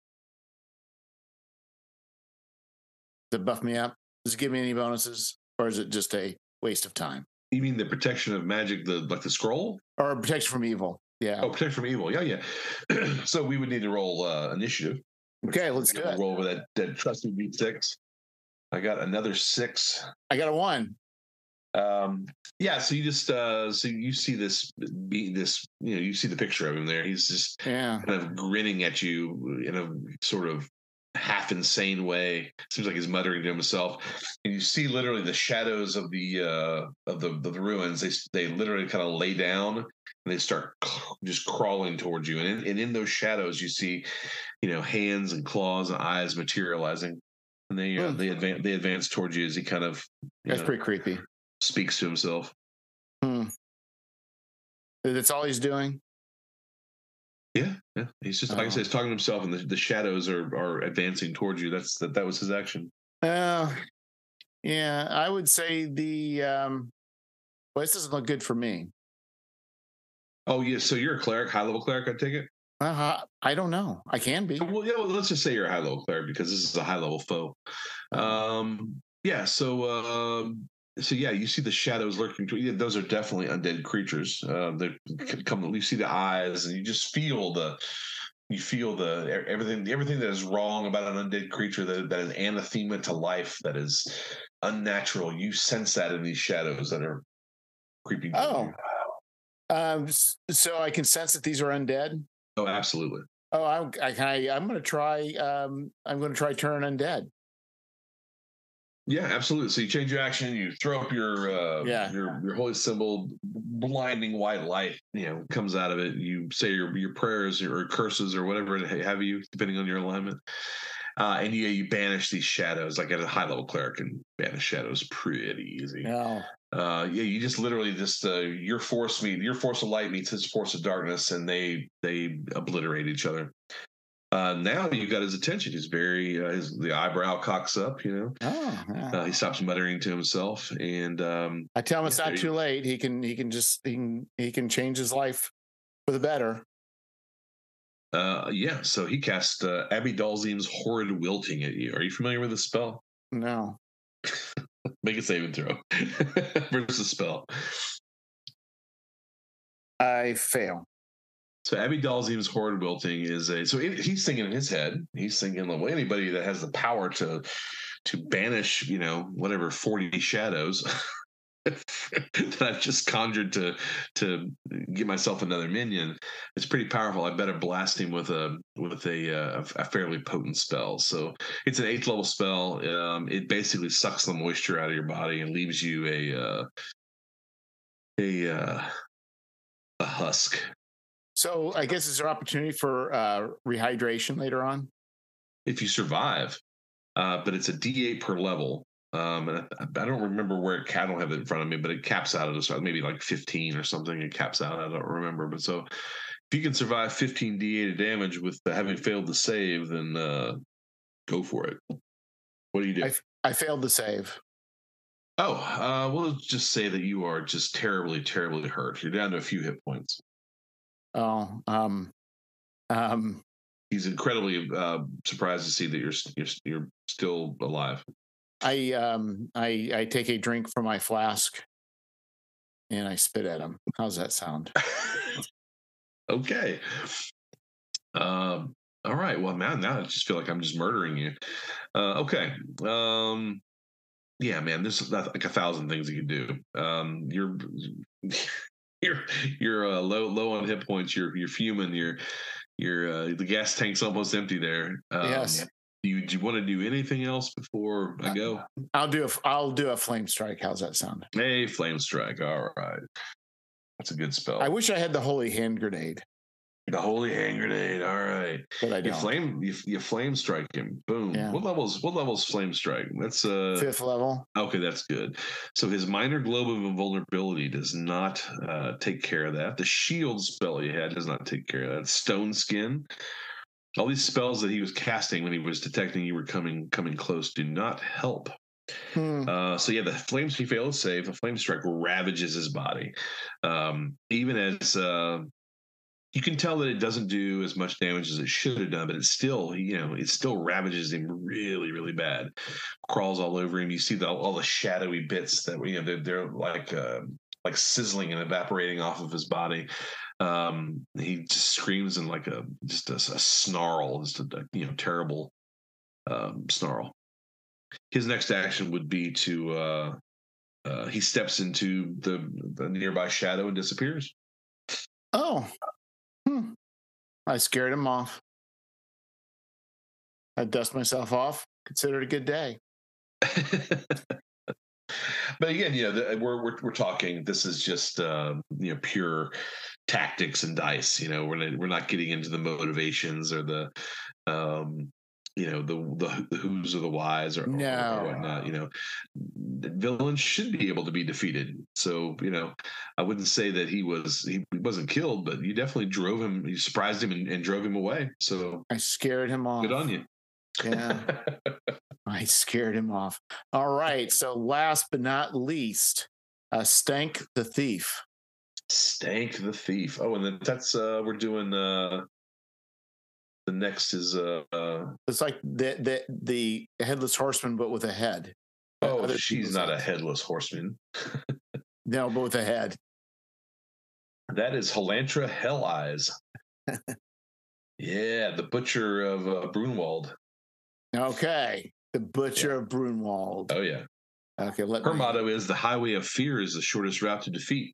Does it buff me up? Does it give me any bonuses, or is it just a waste of time? You mean the protection of magic, the like the scroll, or protection from evil? Yeah. Oh, protection from evil. Yeah, yeah. So we would need to roll uh, initiative. Okay, let's do it. Roll over that that trusty D six. I got another six. I got a one. Um, yeah. So you just uh, so you see this be this you know you see the picture of him there. He's just yeah. kind of grinning at you in a sort of half insane way. Seems like he's muttering to himself, and you see literally the shadows of the uh, of the, the ruins. They they literally kind of lay down and they start just crawling towards you. And in, and in those shadows, you see, you know, hands and claws and eyes materializing, and they uh, they advance they advance towards you as he kind of that's know, pretty creepy. Speaks to himself. Hmm. That's all he's doing. Yeah, yeah. He's just like oh. I said, he's talking to himself, and the, the shadows are are advancing towards you. That's that. That was his action. Uh, yeah, I would say the. Um, well, this doesn't look good for me. Oh yeah, so you're a cleric, high level cleric. I take it. Uh huh. I don't know. I can be. Well, yeah. Well, let's just say you're a high level cleric because this is a high level foe. Um. Yeah. So. Um. So yeah, you see the shadows lurking. Yeah, those are definitely undead creatures. Uh, they come. You see the eyes, and you just feel the. You feel the everything. Everything that is wrong about an undead creature that that is anathema to life, that is unnatural. You sense that in these shadows that are creeping. Oh. Um. So I can sense that these are undead. Oh, absolutely. Oh, I. I. I I'm going to try. Um. I'm going to try turn undead. Yeah, absolutely. So you change your action, you throw up your uh, yeah. your your holy symbol, blinding white light, you know, comes out of it. You say your your prayers or curses or whatever have you, depending on your alignment. Uh, and yeah, you banish these shadows. Like at a high level cleric can banish shadows pretty easy. Yeah. Uh, yeah, you just literally just uh, your force meet your force of light meets his force of darkness, and they they obliterate each other. Uh, now you got his attention. He's very uh, his the eyebrow cocks up. You know, oh, yeah. uh, he stops muttering to himself, and um, I tell him it's not too late. He can he can just he can he can change his life for the better. Uh, yeah. So he cast uh, Abby Dalzim's Horrid Wilting at you. Are you familiar with the spell? No. Make a saving throw versus spell. I fail. So Abby Dalzim's Horrid Wilting is a so it, he's thinking in his head. He's thinking, well, anybody that has the power to to banish, you know, whatever forty shadows that I've just conjured to to give myself another minion. It's pretty powerful. I better blast him with a with a uh, a fairly potent spell. So it's an eighth level spell. Um, it basically sucks the moisture out of your body and leaves you a uh, a uh, a husk. So I guess is there opportunity for uh, rehydration later on? If you survive, uh, but it's a D eight per level. Um, and I, I don't remember where it cap. I don't have it in front of me, but it caps out at a maybe like fifteen or something. It caps out. I don't remember. But so if you can survive fifteen D eight of damage with having failed to save, then uh, go for it. What do you do? I, I failed to save. Oh, uh, well, let's just say that you are just terribly, terribly hurt. You're down to a few hit points. Oh, um, um, he's incredibly uh, surprised to see that you're you're you're still alive. I um I I take a drink from my flask and I spit at him. How's that sound? Okay. Um. All right. Well, man, now I just feel like I'm just murdering you. Uh, okay. Um. Yeah, man. There's like a thousand things you can do. Um. You're. You're you're uh, low low on hit points. You're you're fuming. You're you're uh, the gas tank's almost empty there. Um, Yes. do you, do you want to do anything else before I go? I'll do a I'll do a flame strike. How's that sound? Hey, flame strike. All right, that's a good spell. I wish I had the holy hand grenade. The holy hand grenade. All right, but I don't. You flame you, you flame strike him. Boom. Yeah. What levels? What levels flame strike? That's uh fifth level. Okay, that's good. So his minor globe of invulnerability does not uh, take care of that. The shield spell he had does not take care of that. Stone skin. All these spells that he was casting when he was detecting you were coming coming close do not help. Hmm. Uh, so yeah, the flames he failed to save. The flame strike ravages his body, um, even as. Uh, You can tell that it doesn't do as much damage as it should have done, but it still, you know, it still ravages him really, really bad. Crawls all over him. You see the, all the shadowy bits that you know they're, they're like uh, like sizzling and evaporating off of his body. Um, he just screams in like a just a, a snarl, just a, you know terrible um, snarl. His next action would be to uh, uh, he steps into the, the nearby shadow and disappears. Oh. Hmm. I scared him off. I dust myself off. Consider it a good day. But again, you know, the, we're we're we're talking. This is just uh, you know pure tactics and dice. You know, we're not, we're not getting into the motivations or the um, you know the, the the who's or the whys or, no. or whatnot. You know, villains should be able to be defeated. So you know, I wouldn't say that he was he wasn't killed, but you definitely drove him. You surprised him and, and drove him away. So I scared him off. Good on you. Yeah. I scared him off. All right. So last but not least, uh, Stank the Thief. Stank the Thief. Oh, and then that's uh we're doing uh the next is uh, uh it's like the the the headless horseman but with a head. Oh, Other she's not heads. A headless horseman. No, but with a head. That is Helantra Hell Eyes. Yeah, the butcher of uh, Brunwald. Okay. The butcher yeah. of Brunwald. Oh yeah. Okay. Let Her me... motto is the highway of fear is the shortest route to defeat.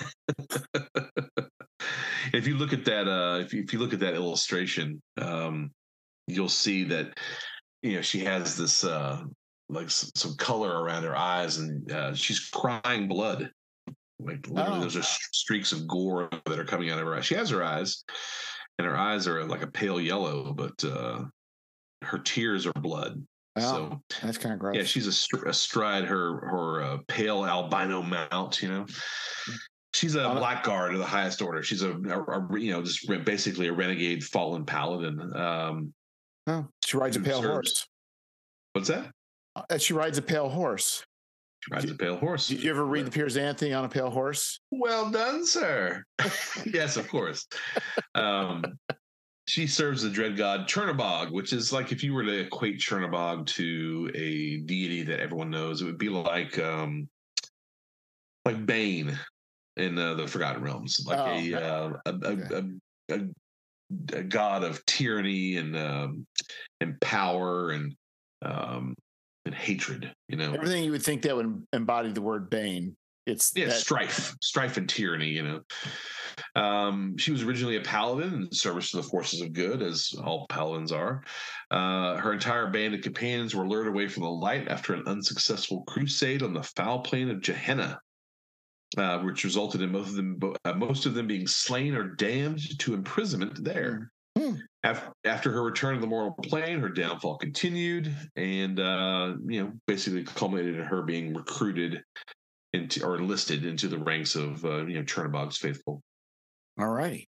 If you look at that, uh, if you, if you look at that illustration, um, you'll see that you know she has this uh, like s- some color around her eyes, and uh, she's crying blood. Like literally, oh. There's just streaks of gore that are coming out of her eyes. She has her eyes, and her eyes are like a pale yellow, but uh, her tears are blood. Oh, so that's kind of gross. Yeah, she's a, astride her her uh, pale albino mount. You know, she's a blackguard of the highest order. She's a, a, a you know just basically a renegade fallen paladin. Um, oh, she rides a pale serves. horse. What's that? Uh, she rides a pale horse. She rides a pale horse. Did you ever read the Piers Anthony on a pale horse? Well done, sir. Yes, of course. Um, She serves the dread god Chernabog, which is like if you were to equate Chernabog to a deity that everyone knows, it would be like um, like Bane in uh, the Forgotten Realms, like oh, a, uh, a, okay. a, a, a a god of tyranny and um, and power and um, and hatred. You know, everything you would think that would embody the word Bane. It's yeah, that... strife, strife and tyranny. You know. Um, she was originally a paladin in service to the forces of good, as all paladins are. Uh, her entire band of companions were lured away from the light after an unsuccessful crusade on the foul plain of Gehenna, uh, which resulted in most of them, uh, most of them being slain or damned to imprisonment there. Mm. After, after her return to the mortal plane, her downfall continued, and uh, you know, basically culminated in her being recruited into or enlisted into the ranks of uh, you know Chernabog's faithful. All righty.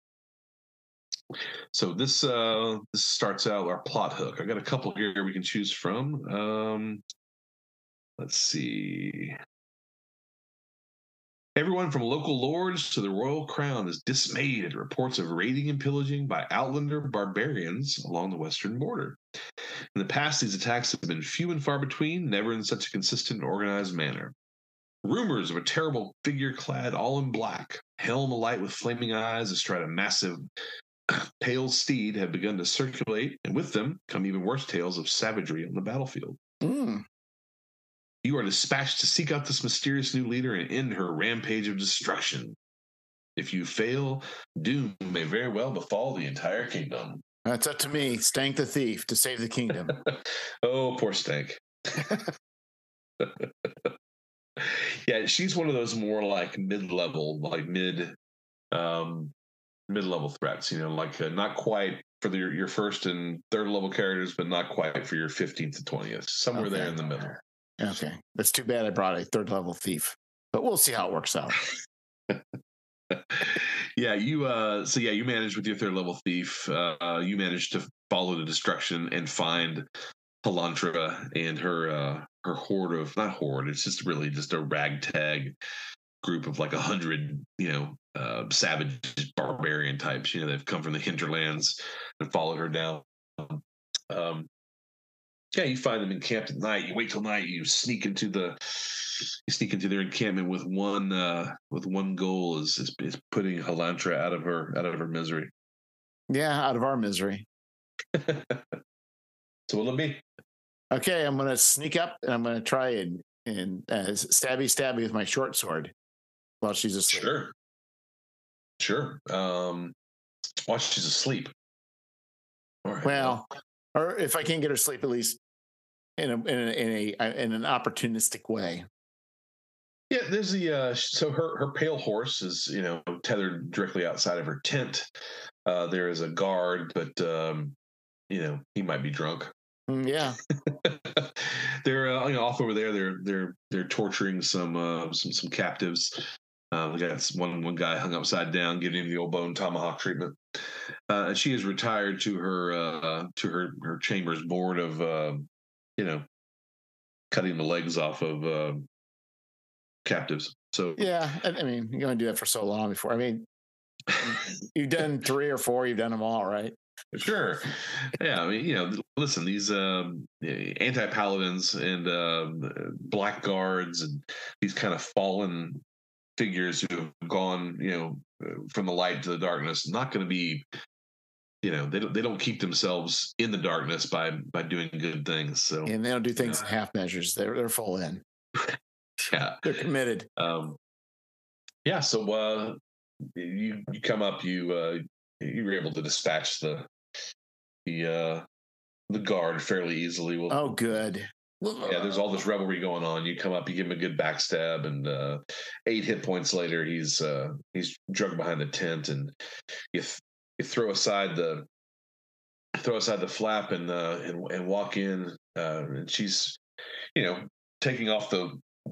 So this uh, this starts out our plot hook. I got a couple here we can choose from. Um, let's see. Everyone from local lords to the royal crown is dismayed at reports of raiding and pillaging by outlander barbarians along the western border. In the past, these attacks have been few and far between, never in such a consistent and organized manner. Rumors of a terrible figure clad all in black, helm alight with flaming eyes astride a massive pale steed have begun to circulate, and with them come even worse tales of savagery on the battlefield. Mm. You are dispatched to seek out this mysterious new leader and end her rampage of destruction. If you fail, doom may very well befall the entire kingdom. That's up to me, Stank the Thief, to save the kingdom. Oh, poor Stank. Yeah, she's one of those more like mid-level, like mid, um, mid-level threats. You know, like uh, not quite for the, your first and third level characters, but not quite for your fifteenth to twentieth. Somewhere okay. there in the middle. Okay, that's too bad I brought a third level thief, but we'll see how it works out. Yeah, you. Uh, so yeah, you managed with your third level thief. Uh, you managed to follow the destruction and find Halantra and her uh, her horde of not horde. It's just really just a ragtag group of like a hundred, you know, uh, savage barbarian types. You know, they've come from the hinterlands and followed her down. Um, yeah, you find them encamped at night. You wait till night. You sneak into the you sneak into their encampment with one uh, with one goal is, is is putting Halantra out of her out of her misery. Yeah, out of our misery. So what'll it be? Okay, I'm gonna sneak up and I'm gonna try and and uh, stabby stabby with my short sword while she's asleep. Sure, sure. Um, while she's asleep. All right. Well, or if I can't get her sleep, at least in a in a, in, a, in an opportunistic way. Yeah, there's the uh, so her her pale horse is you know tethered directly outside of her tent. Uh, there is a guard, but um, you know he might be drunk. Mm, yeah, they're uh, you know off over there. They're they're they're torturing some uh, some some captives. Uh, we got one one guy hung upside down, giving him the old bone tomahawk treatment. Uh, and she is retired to her uh, to her her chambers, bored of uh, you know cutting the legs off of uh, captives. So yeah, I mean you're going to do that for so long before. I mean, you've done three or four. You've done them all, right? Sure. Yeah, I mean, you know, listen, these um, anti-paladins and um, black guards and these kind of fallen figures who have gone, you know, from the light to the darkness, not going to be, you know, they don't they don't keep themselves in the darkness by by doing good things. So and they don't do things you know. in half measures. They're they're full in. Yeah, they're committed. Um, yeah. So uh, you you come up, you uh, you were able to dispatch the the uh, the guard fairly easily. We'll, oh, good. Yeah, there's all this revelry going on. You come up, you give him a good backstab, and uh, eight hit points later, he's uh, he's drugged behind the tent, and you th- you throw aside the throw aside the flap and uh, and, and walk in, uh, and she's you know taking off the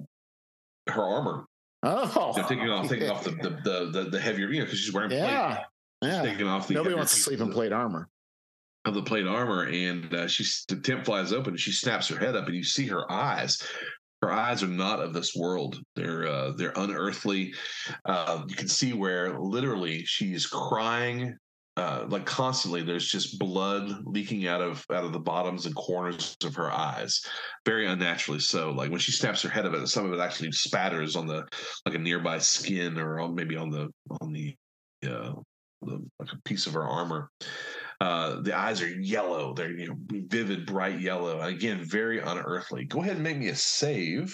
her armor. Oh, you know, taking off taking off the the, the the the heavier, you know, because she's wearing yeah, plate. yeah. Taking off the nobody wants to sleep in plate armor. Of the plate armor, and uh, she the tent flies open, and she snaps her head up, and you see her eyes. Her eyes are not of this world. They're uh, they're unearthly. Uh, you can see where literally she's crying, uh, like constantly. There's just blood leaking out of out of the bottoms and corners of her eyes, very unnaturally so. Like when she snaps her head up, some of it actually spatters on the like a nearby skin or on, maybe on the on the, uh, the like a piece of her armor. Uh, the eyes are yellow. They're you know, vivid, bright yellow. Again, very unearthly. Go ahead and make me a save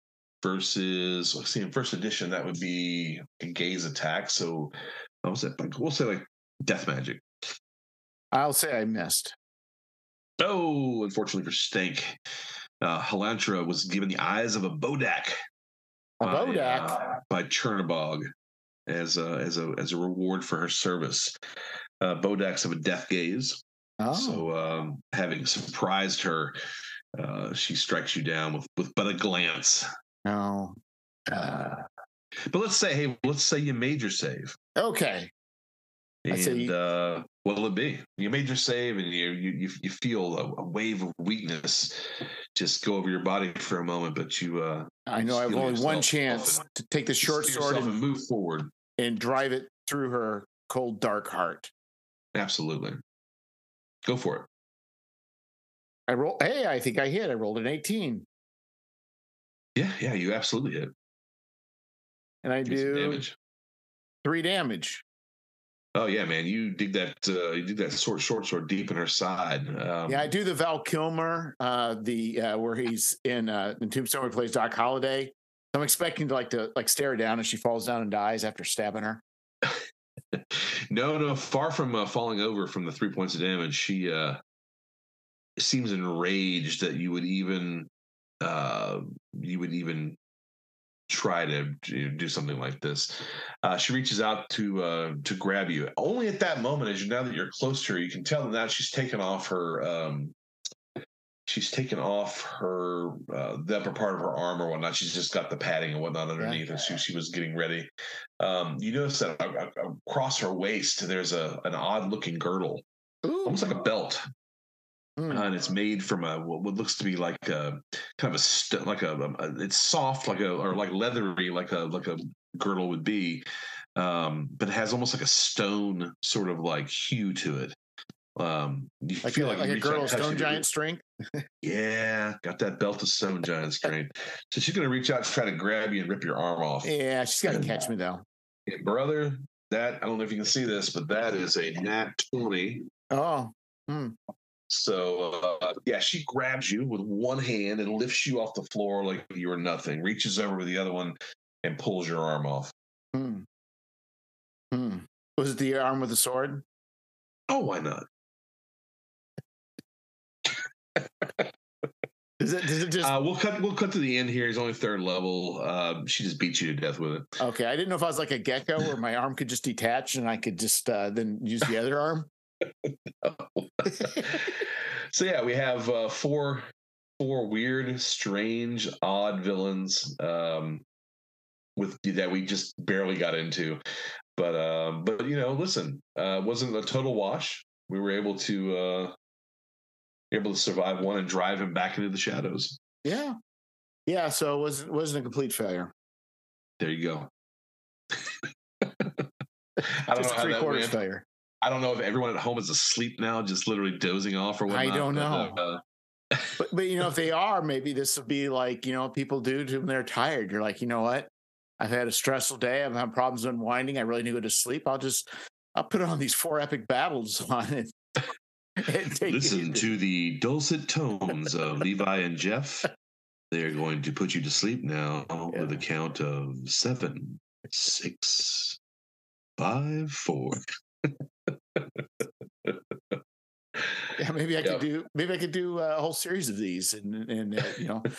versus, let's see, in first edition, that would be a gaze attack. So, what was that? We'll say like death magic. I'll say I missed. Oh, unfortunately for Stank, uh, Halantra was given the eyes of a Bodak. A by, Bodak? Uh, by Chernabog as a, as, a, as a reward for her service. Uh, Bodaks have a death gaze. Oh. So, um, having surprised her, uh, she strikes you down with, with but a glance. No. Uh, but let's say, hey, let's say you made your save. Okay. And you... uh, what'll it be? You made your save, and you you you feel a, a wave of weakness just go over your body for a moment, but you. Uh, I know I have only one chance to take the short sword and, and move forward and drive it through her cold, dark heart. Absolutely. Go for it. I roll. Hey, I think I hit. I rolled an eighteen. Yeah, yeah, you absolutely hit. And I do damage. three damage. Oh yeah, man! You dig that. Uh, you dig that short, short sword deep in her side. Um, yeah, I do the Val Kilmer, uh, the uh, where he's in uh, in Tombstone where he plays Doc Holliday. I'm expecting to like to like stare her down as she falls down and dies after stabbing her. no, no, far from uh, falling over from the three points of damage, she uh, seems enraged that you would even uh, you would even try to do something like this. Uh, she reaches out to uh, to grab you. Only at that moment, as you now that you're close to her, you can tell that now she's taken off her um, she's taken off her uh, the upper part of her arm or whatnot. She's just got the padding and whatnot underneath, yeah. and she she was getting ready. Um, you notice that across her waist there's a an odd looking girdle, Ooh. almost like a belt. Mm. Uh, and it's made from a what looks to be like a kind of a st- like a, a it's soft like a or like leathery like a like a girdle would be, um, but it has almost like a stone sort of like hue to it. Um, you like feel a, like, like you a girl of stone giant it. strength. Yeah, got that belt of stone giant strength. So she's gonna reach out to try to grab you and rip your arm off. Yeah, she's got to catch me though. Hey, brother, that I don't know if you can see this, but that is a nat twenty. Oh. Hmm. So, uh, yeah, she grabs you with one hand and lifts you off the floor like you were nothing, reaches over with the other one and pulls your arm off. Hmm. Hmm. Was it the arm with the sword? Oh, why not? Does it, does it just... Uh, we'll cut. We'll cut to the end here. He's only third level. Uh, she just beats you to death with it. Okay, I didn't know if I was like a gecko where my arm could just detach and I could just uh, then use the other arm. So yeah, we have uh, four four weird, strange, odd villains um, with that we just barely got into. But uh, but you know, listen, uh, wasn't a total wash. We were able to uh, able to survive one and drive him back into the shadows. Yeah, yeah. So it wasn't wasn't a complete failure. There you go. I don't just know a three quarters failure. I don't know if everyone at home is asleep now, just literally dozing off or whatnot. I don't know. But, uh, but, but, you know, if they are, maybe this will be like, you know, people do when they're tired. You're like, you know what? I've had a stressful day. I've had problems unwinding. I really need to go to sleep. I'll just, I'll put on these four epic battles on it. Listen to the dulcet tones of Levi and Jeff. They're going to put you to sleep now yeah. with a count of seven, six, five, four. Yeah, maybe I yep. could do. Maybe I could do a whole series of these, and and uh, you know,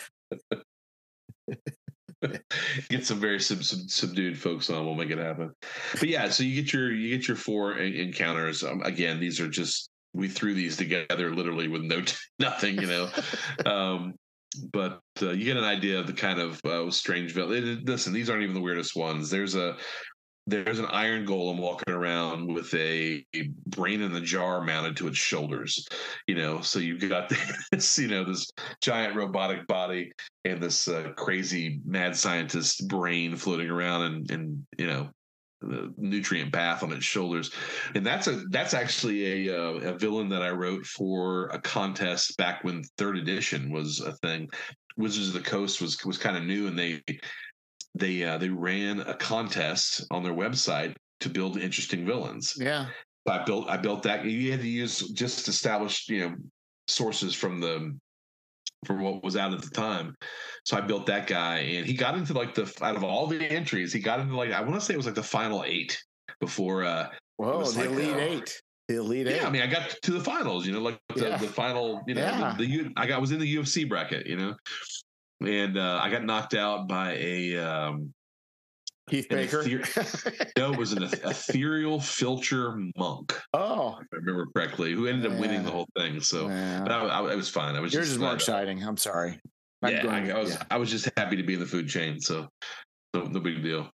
get some very sub, sub, subdued folks on. We'll make it happen. But yeah, so you get your you get your four encounters. Um, again, these are just we threw these together literally with no nothing, you know. um, but uh, you get an idea of the kind of uh, strange villain. Listen, these aren't even the weirdest ones. There's a There's an iron golem walking around with a, a brain in the jar mounted to its shoulders, you know. So you've got this, you know, this giant robotic body and this uh, crazy mad scientist brain floating around, and and you know, the nutrient bath on its shoulders. And that's a that's actually a uh, a villain that I wrote for a contest back when third edition was a thing. Wizards of the Coast was was kind of new, and they. They uh, they ran a contest on their website to build interesting villains. Yeah, I built I built that. You had to use just established you know sources from the from what was out at the time. So I built that guy, and he got into like the out of all the entries, he got into like I want to say it was like the final eight before. Uh, Whoa, the like, elite uh, eight. The elite yeah, eight. I mean, I got to the finals. You know, like the, yeah. the final. You know, yeah. the, the I got was in the U F C bracket. You know. And uh, I got knocked out by a um, Keith Baker. Ether- no, it was an ethereal filcher monk. Oh, if I remember correctly, who ended yeah. up winning the whole thing. So, yeah. but I, I, it was fine. I was yours just is more exciting. I'm sorry. I'm yeah, going, I, I was. Yeah. I was just happy to be in the food chain. So, no, no big deal.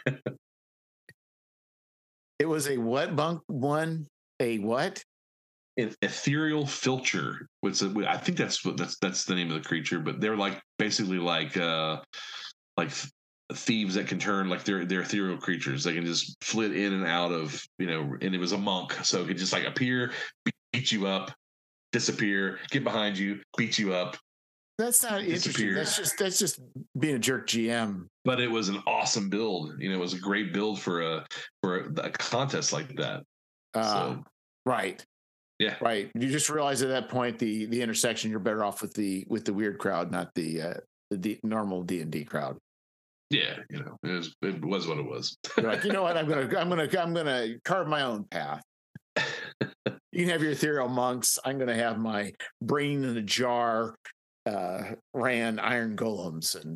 It was a what bunk one? A what? an ethereal filcher. Which I think that's what that's that's the name of the creature. But they're like basically like uh, like thieves that can turn like they're they're ethereal creatures. They can just flit in and out of you know. And it was a monk, so it could just like appear, beat you up, disappear, get behind you, beat you up. That's not disappear. Interesting. That's just that's just being a jerk G M. But it was an awesome build. You know, it was a great build for a for a, a contest like that. Uh, so, right. Yeah. Right. You just realize at that point the the intersection. You're better off with the with the weird crowd, not the uh, the D, normal D and D crowd. Yeah, you know, it was it was what it was. You're like, you know what? I'm gonna I'm gonna I'm gonna carve my own path. You can have your ethereal monks. I'm gonna have my brain in a jar. Uh, ran iron golems, and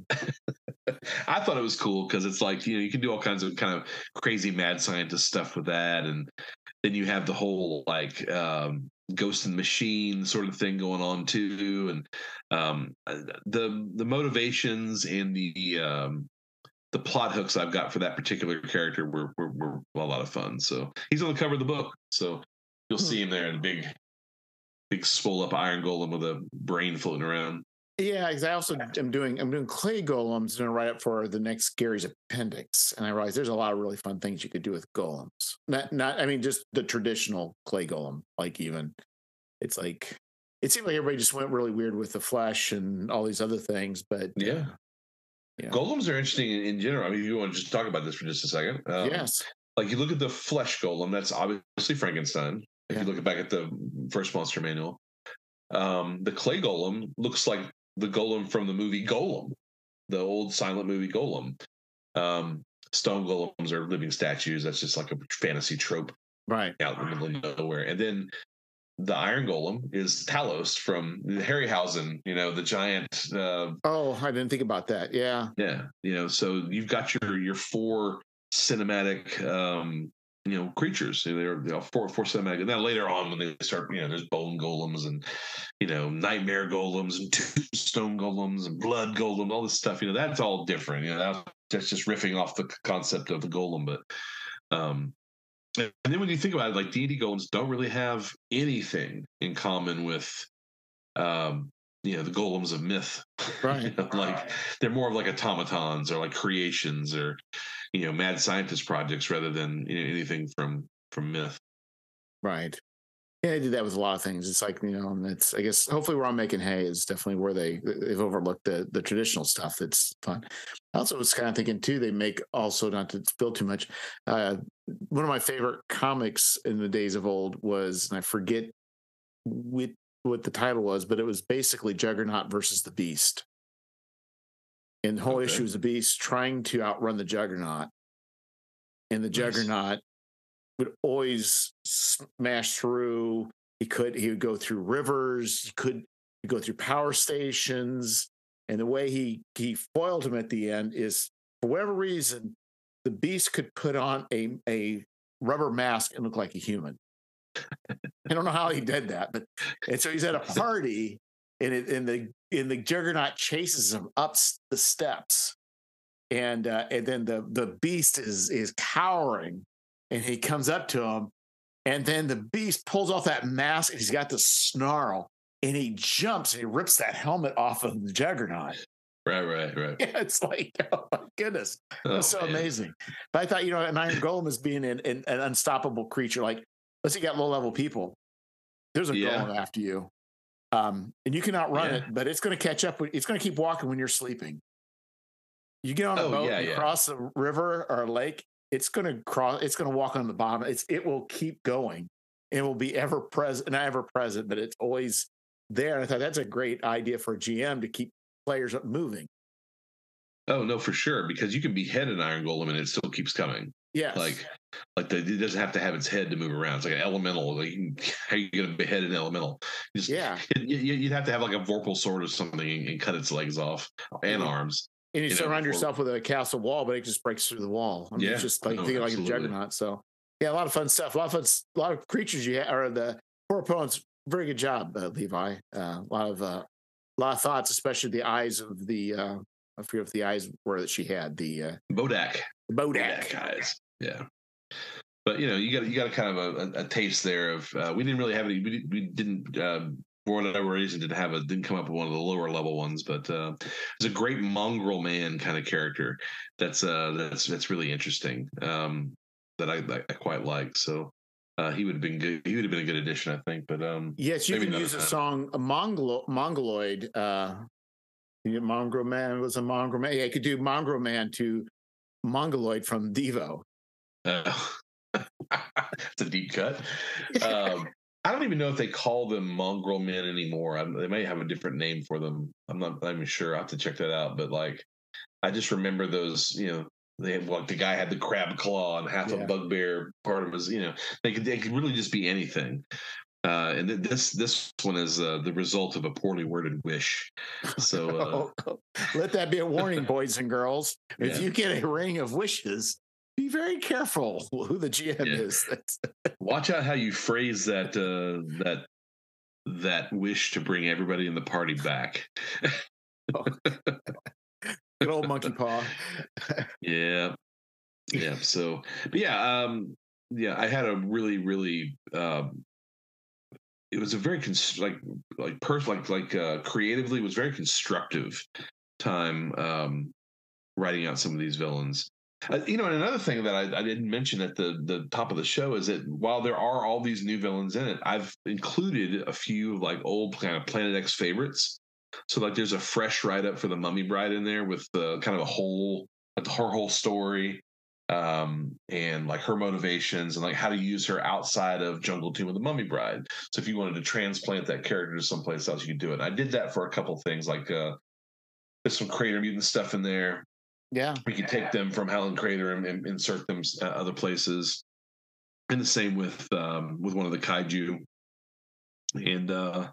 I thought it was cool because it's like you know you can do all kinds of kind of crazy mad scientist stuff with that, and then you have the whole like um, ghost and machine sort of thing going on too, and um, the the motivations and the um, the plot hooks I've got for that particular character were were, were a lot of fun. So he's on the cover of the book, so you'll see him there in a big. Big swole up iron golem with a brain floating around. Yeah, because I also am doing I'm doing clay golems and write up for the next Gary's appendix, and I realized there's a lot of really fun things you could do with golems. Not not I mean just the traditional clay golem. Like even it's like it seemed like everybody just went really weird with the flesh and all these other things, but yeah. Uh, yeah. Golems are interesting in, in general. I mean, if you want to just talk about this for just a second, um, yes. Like you look at the flesh golem, that's obviously Frankenstein. If yeah. you look back at the first monster manual, um, the clay golem looks like the golem from the movie Golem, the old silent movie Golem. Um, stone golems are living statues. That's just like a fantasy trope, right? Out in the middle of nowhere. And then the iron golem is Talos from Harryhausen. You know, the giant. Uh, oh, I didn't think about that. Yeah, yeah. You know, so you've got your your four cinematic. Um, You know, creatures. They're you know, four, four cinematic. And then later on, when they start, you know, there's bone golems and, you know, nightmare golems and tombstone golems and blood golem, all this stuff. You know, that's all different. You know, that's, that's just riffing off the concept of the golem. But, um, and then when you think about it, like D and D golems don't really have anything in common with, um, you know, the golems of myth. Right. You know, like they're more of like automatons or like creations or, you know, mad scientist projects rather than you know, anything from from myth. Right. Yeah, I did that with a lot of things. It's like, you know, and it's I guess hopefully where I'm making hay is definitely where they they've overlooked the the traditional stuff that's fun. I also was kind of thinking too, they make also not to spill too much. Uh, one of my favorite comics in the days of old was, and I forget with what the title was, but it was basically Juggernaut versus the Beast. And the whole okay. issue is the Beast trying to outrun the Juggernaut. And the nice. Juggernaut would always smash through. He could, he would go through rivers. He could he'd go through power stations. And the way he, he foiled him at the end is, for whatever reason, the Beast could put on a, a rubber mask and look like a human. I don't know how he did that, but and so he's at a party, and it, and the and the Juggernaut chases him up the steps, and uh, and then the the Beast is is cowering, and he comes up to him, and then the Beast pulls off that mask, and he's got the snarl, and he jumps and he rips that helmet off of the Juggernaut. Right, right, right. Yeah, it's like, oh my goodness, oh, that's so man. amazing. But I thought, you know, an iron golem is being an, an, an unstoppable creature. Like, let's say you got low level people. There's a yeah. golem after you, um, and you can outrun yeah. it, but it's going to catch up. It's going to keep walking when you're sleeping. You get on a oh, boat, yeah, and you yeah. cross a river or a lake. It's going to cross. It's going to walk on the bottom. It's it will keep going. It will be ever present, not ever present, but it's always there. And I thought that's a great idea for a G M to keep players up moving. Oh no, for sure, because you can behead an iron golem and it still keeps coming. Yeah, like like the, it doesn't have to have its head to move around. It's like an elemental. Like, how are you going to behead an elemental? Just, yeah, it, you'd have to have like a vorpal sword or something and, and cut its legs off and yeah. arms. And you, you surround know, yourself with a castle wall, but it just breaks through the wall. I mean, yeah, it's just like no, thinking absolutely. like a Juggernaut. So yeah, a lot of fun stuff. A lot of fun. A lot of creatures you have, or the poor opponents. Very good job, uh, Levi. Uh, a lot of uh, a lot of thoughts, especially the eyes of the. Uh, I forget if the eyes were that she had the uh, Bodak. Bodak. Bodak eyes. Yeah. but you know, you got you got a kind of a, a taste there of uh, we didn't really have any. We, we didn't. Um, for whatever reason, didn't have a didn't come up with one of the lower level ones, but uh, there's a great mongrel man kind of character that's uh, that's that's really interesting um, that I, I quite like. So uh, he would have been good. He would have been a good addition, I think. But um, yes, you can use a song, a Mongolo, Mongoloid. Uh, Mongrel Man was a Mongrel Man. Yeah, you could do Mongrel Man to Mongoloid from Devo. Uh, it's a deep cut. Um, I don't even know if they call them mongrel men anymore. I, they may have a different name for them. I'm not, not even sure. I have to check that out. But like, I just remember those. You know, they had, like the guy had the crab claw and half yeah. a bugbear part of his. You know, they could they could really just be anything. Uh, and th- this this one is uh, the result of a poorly worded wish. So uh, let that be a warning, boys and girls. If yeah. you get a ring of wishes, be very careful who the G M yeah. is. Watch out how you phrase that uh, that that wish to bring everybody in the party back. Oh. Good old monkey paw. yeah, yeah. So, but yeah, um, yeah. I had a really, really. Um, it was a very cons- like like pers- like like uh, creatively it was very constructive time um, writing out some of these villains. Uh, you know, and another thing that I, I didn't mention at the the top of the show is that while there are all these new villains in it, I've included a few like old kind of Planet X favorites. So like, there's a fresh write up for the Mummy Bride in there with the kind of a whole like her whole story, um, and like her motivations and like how to use her outside of Jungle Tomb with the Mummy Bride. So if you wanted to transplant that character to someplace else, you could do it. And I did that for a couple things like uh, there's some Crater Mutant stuff in there. Yeah, we could take them from Helen Crater and, and insert them uh, other places, and the same with um, with one of the kaiju. And uh,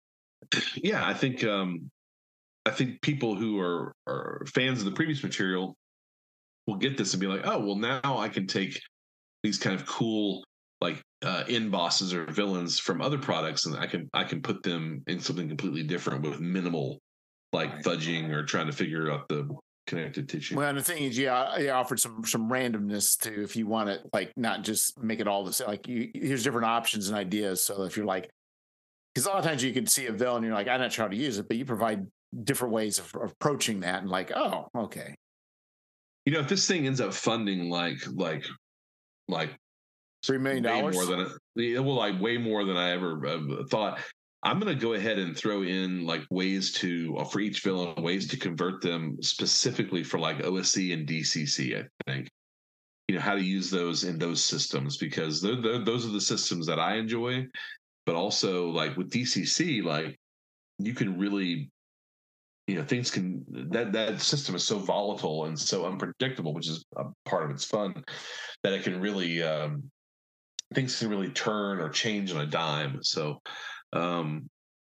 yeah, I think um, I think people who are are fans of the previous material will get this and be like, oh, well, now I can take these kind of cool like uh, end bosses or villains from other products, and I can I can put them in something completely different with minimal like fudging or trying to figure out the connected tissue. Well, and the thing is, yeah, I offered some some randomness to if you want it, like not just make it all the same. Like you, here's different options and ideas. So if you're like, because a lot of times you can see a villain, and you're like, I'm not sure how to use it, but you provide different ways of, of approaching that, and like, oh, okay. You know, if this thing ends up funding like like like three million dollars more than it will, like way more than I ever uh, thought. I'm going to go ahead and throw in like ways to uh, for each villain, ways to convert them specifically for like O S C and D C C. I think, you know, how to use those in those systems, because they're, they're, those are the systems that I enjoy. But also, like with D C C, like you can really, you know, things can that that system is so volatile and so unpredictable, which is a part of its fun, that it can really um, things can really turn or change on a dime. So. Um,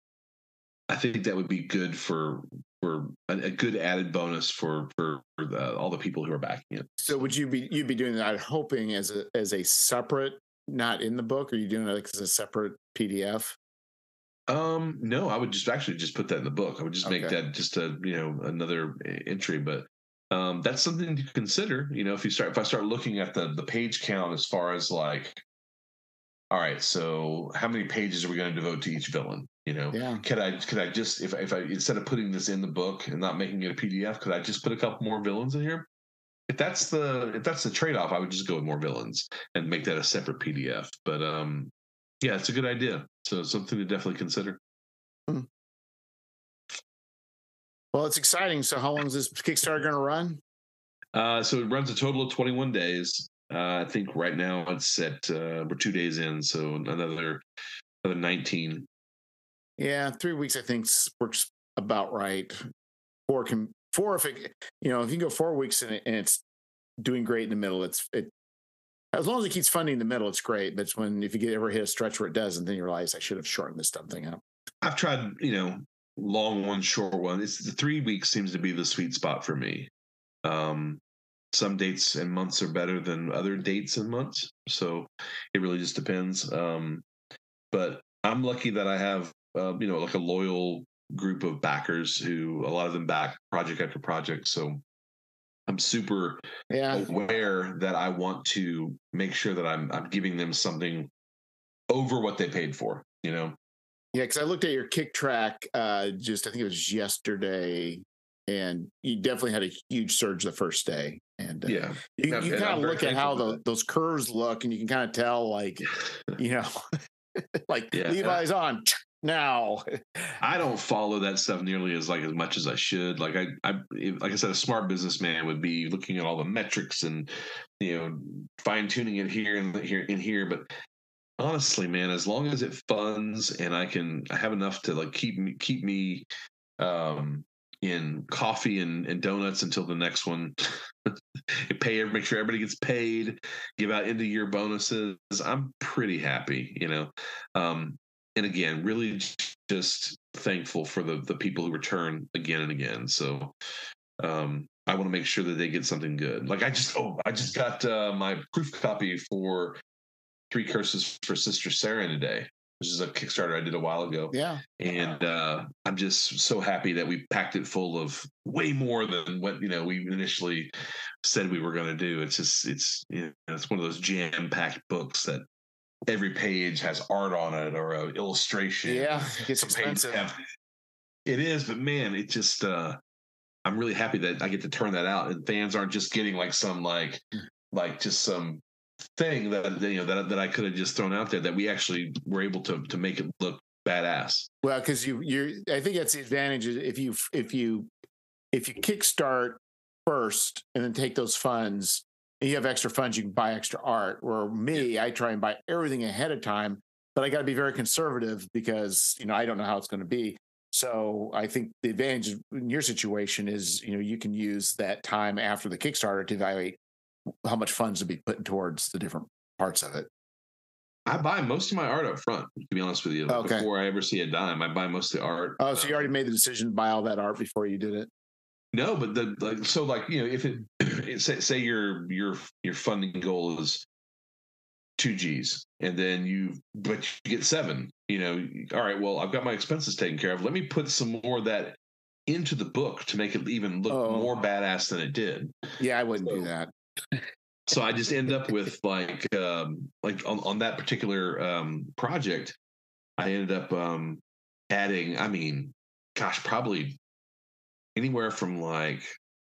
I think that would be good for for a, a good added bonus for for, for the, all the people who are backing it. So would you be you'd be doing that hoping as a as a separate, not in the book, or are you doing it like as a separate P D F? Um, no, I would just actually just put that in the book. I would just make okay. that just a you know another entry, but um, that's something to consider. You know, if you start if I start looking at the the page count as far as like. All right, so how many pages are we going to devote to each villain? You know, yeah. could I could I just if if I instead of putting this in the book and not making it a P D F, could I just put a couple more villains in here? If that's the if that's the trade off, I would just go with more villains and make that a separate P D F. But um, yeah, it's a good idea. So something to definitely consider. Hmm. Well, it's exciting. So how long is this Kickstarter going to run? Uh, so it runs a total of twenty-one days. Uh, I think right now it's at uh, we're two days in, so another another nineteen. Yeah, three weeks I think works about right. Four can four if it you know if you can go four weeks and, it, and it's doing great in the middle, it's it as long as it keeps funding in the middle, it's great. But it's when if you get ever hit a stretch where it doesn't, then you realize I should have shortened this dumb thing up. I've tried you know long one, short one. It's the three weeks seems to be the sweet spot for me. Um, Some dates and months are better than other dates and months. So it really just depends. Um, but I'm lucky that I have, uh, you know, like a loyal group of backers who a lot of them back project after project. So I'm super yeah. aware that I want to make sure that I'm I'm giving them something over what they paid for, you know? Yeah, because I looked at your kick track uh, just, I think it was yesterday, and you definitely had a huge surge the first day. And uh, yeah, you, you kind of look at how the, those curves look, and you can kind of tell, like, you know, like yeah, Levi's I, on now. I don't follow that stuff nearly as like as much as I should. Like I, I, like I said, a smart businessman would be looking at all the metrics and, you know, fine tuning it here and here and here, but. Honestly, man, as long as it funds and I can I have enough to like keep me keep me um, in coffee and, and donuts until the next one, pay make sure everybody gets paid, give out end of year bonuses. I'm pretty happy, you know. Um, and again, really just thankful for the the people who return again and again. So um, I want to make sure that they get something good. Like I just oh I just got uh, my proof copy for. Three Curses for Sister Sarah today, which is a Kickstarter I did a while ago. Yeah. And uh, I'm just so happy that we packed it full of way more than what, you know, we initially said we were going to do. It's just, it's, you know, it's one of those jam-packed books that every page has art on it or an illustration. Yeah. It's expensive. Have, it is, but man, it just, uh, I'm really happy that I get to turn that out and fans aren't just getting like some, like, like just some, thing that you know that that I could have just thrown out there that we actually were able to to make it look badass. Well, because you you're I think that's the advantage if you if you if you kickstart first and then take those funds and you have extra funds, you can buy extra art. Where me, I try and buy everything ahead of time, but I got to be very conservative because you know I don't know how it's going to be. So I think the advantage in your situation is you know you can use that time after the Kickstarter to evaluate how much funds to be put towards the different parts of it. I buy most of my art up front, to be honest with you. Okay. Before I ever see a dime, I buy most of the art. Oh, so you already made the decision to buy all that art before you did it? No, but the like so like you know if it, it say, say your your your funding goal is two G's and then you but you get seven, you know, all right, well I've got my expenses taken care of. Let me put some more of that into the book to make it even look oh. more badass than it did. Yeah, I wouldn't so, do that. So I just end up with like um, like on, on that particular um, project, I ended up um, adding, I mean, gosh, probably anywhere from like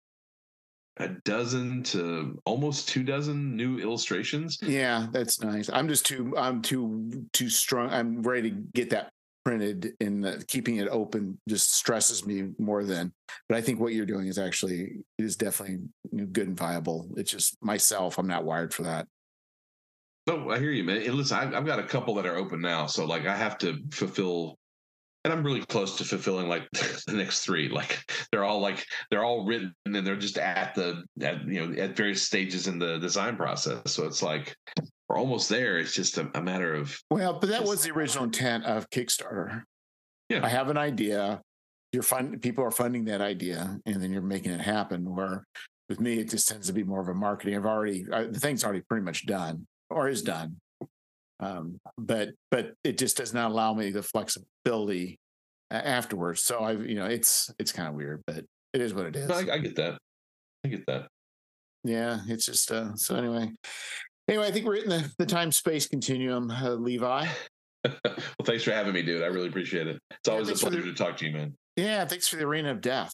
a dozen to almost two dozen new illustrations. Yeah, that's nice. I'm just too I'm too too strong. I'm ready to get that printed, and uh, keeping it open just stresses me more than. But I think what you're doing is actually is definitely good and viable. It's just myself, I'm not wired for that. No, I hear you, man. And listen, I, I've got a couple that are open now, so like I have to fulfill, and I'm really close to fulfilling like the next three. Like they're all like they're all written, and they're just at the at you know at various stages in the design process. So it's like. We're almost there. It's just a, a matter of well, but that just, was the original intent of Kickstarter. Yeah, I have an idea. You're fund people are funding that idea, and then you're making it happen. Where with me, it just tends to be more of a marketing. I've already I, the thing's already pretty much done or is done, um, but but it just does not allow me the flexibility afterwards. So I, you know, it's it's kind of weird, but it is what it is. I, I get that. I get that. Yeah, it's just uh, so anyway. Anyway, I think we're in the, the time-space continuum, uh, Levi. Well, thanks for having me, dude. I really appreciate it. It's always yeah, a pleasure the, to talk to you, man. Yeah, thanks for the Arena of Death.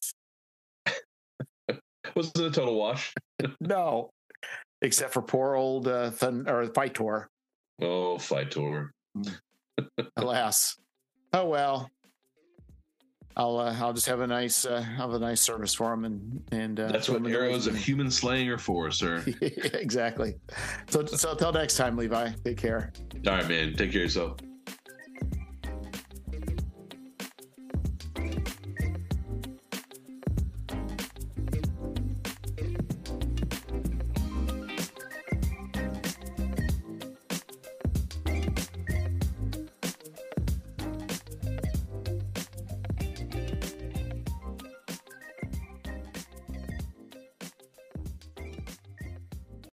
Was it a total wash? No, except for poor old uh, Thun- or Fightor. Oh, Fightor. Alas. Oh, well. I'll uh, I'll just have a nice uh, have a nice service for him, and and uh, that's what arrows of human slaying are for, sir. Exactly. So so until next time, Levi. Take care. All right, man. Take care of yourself.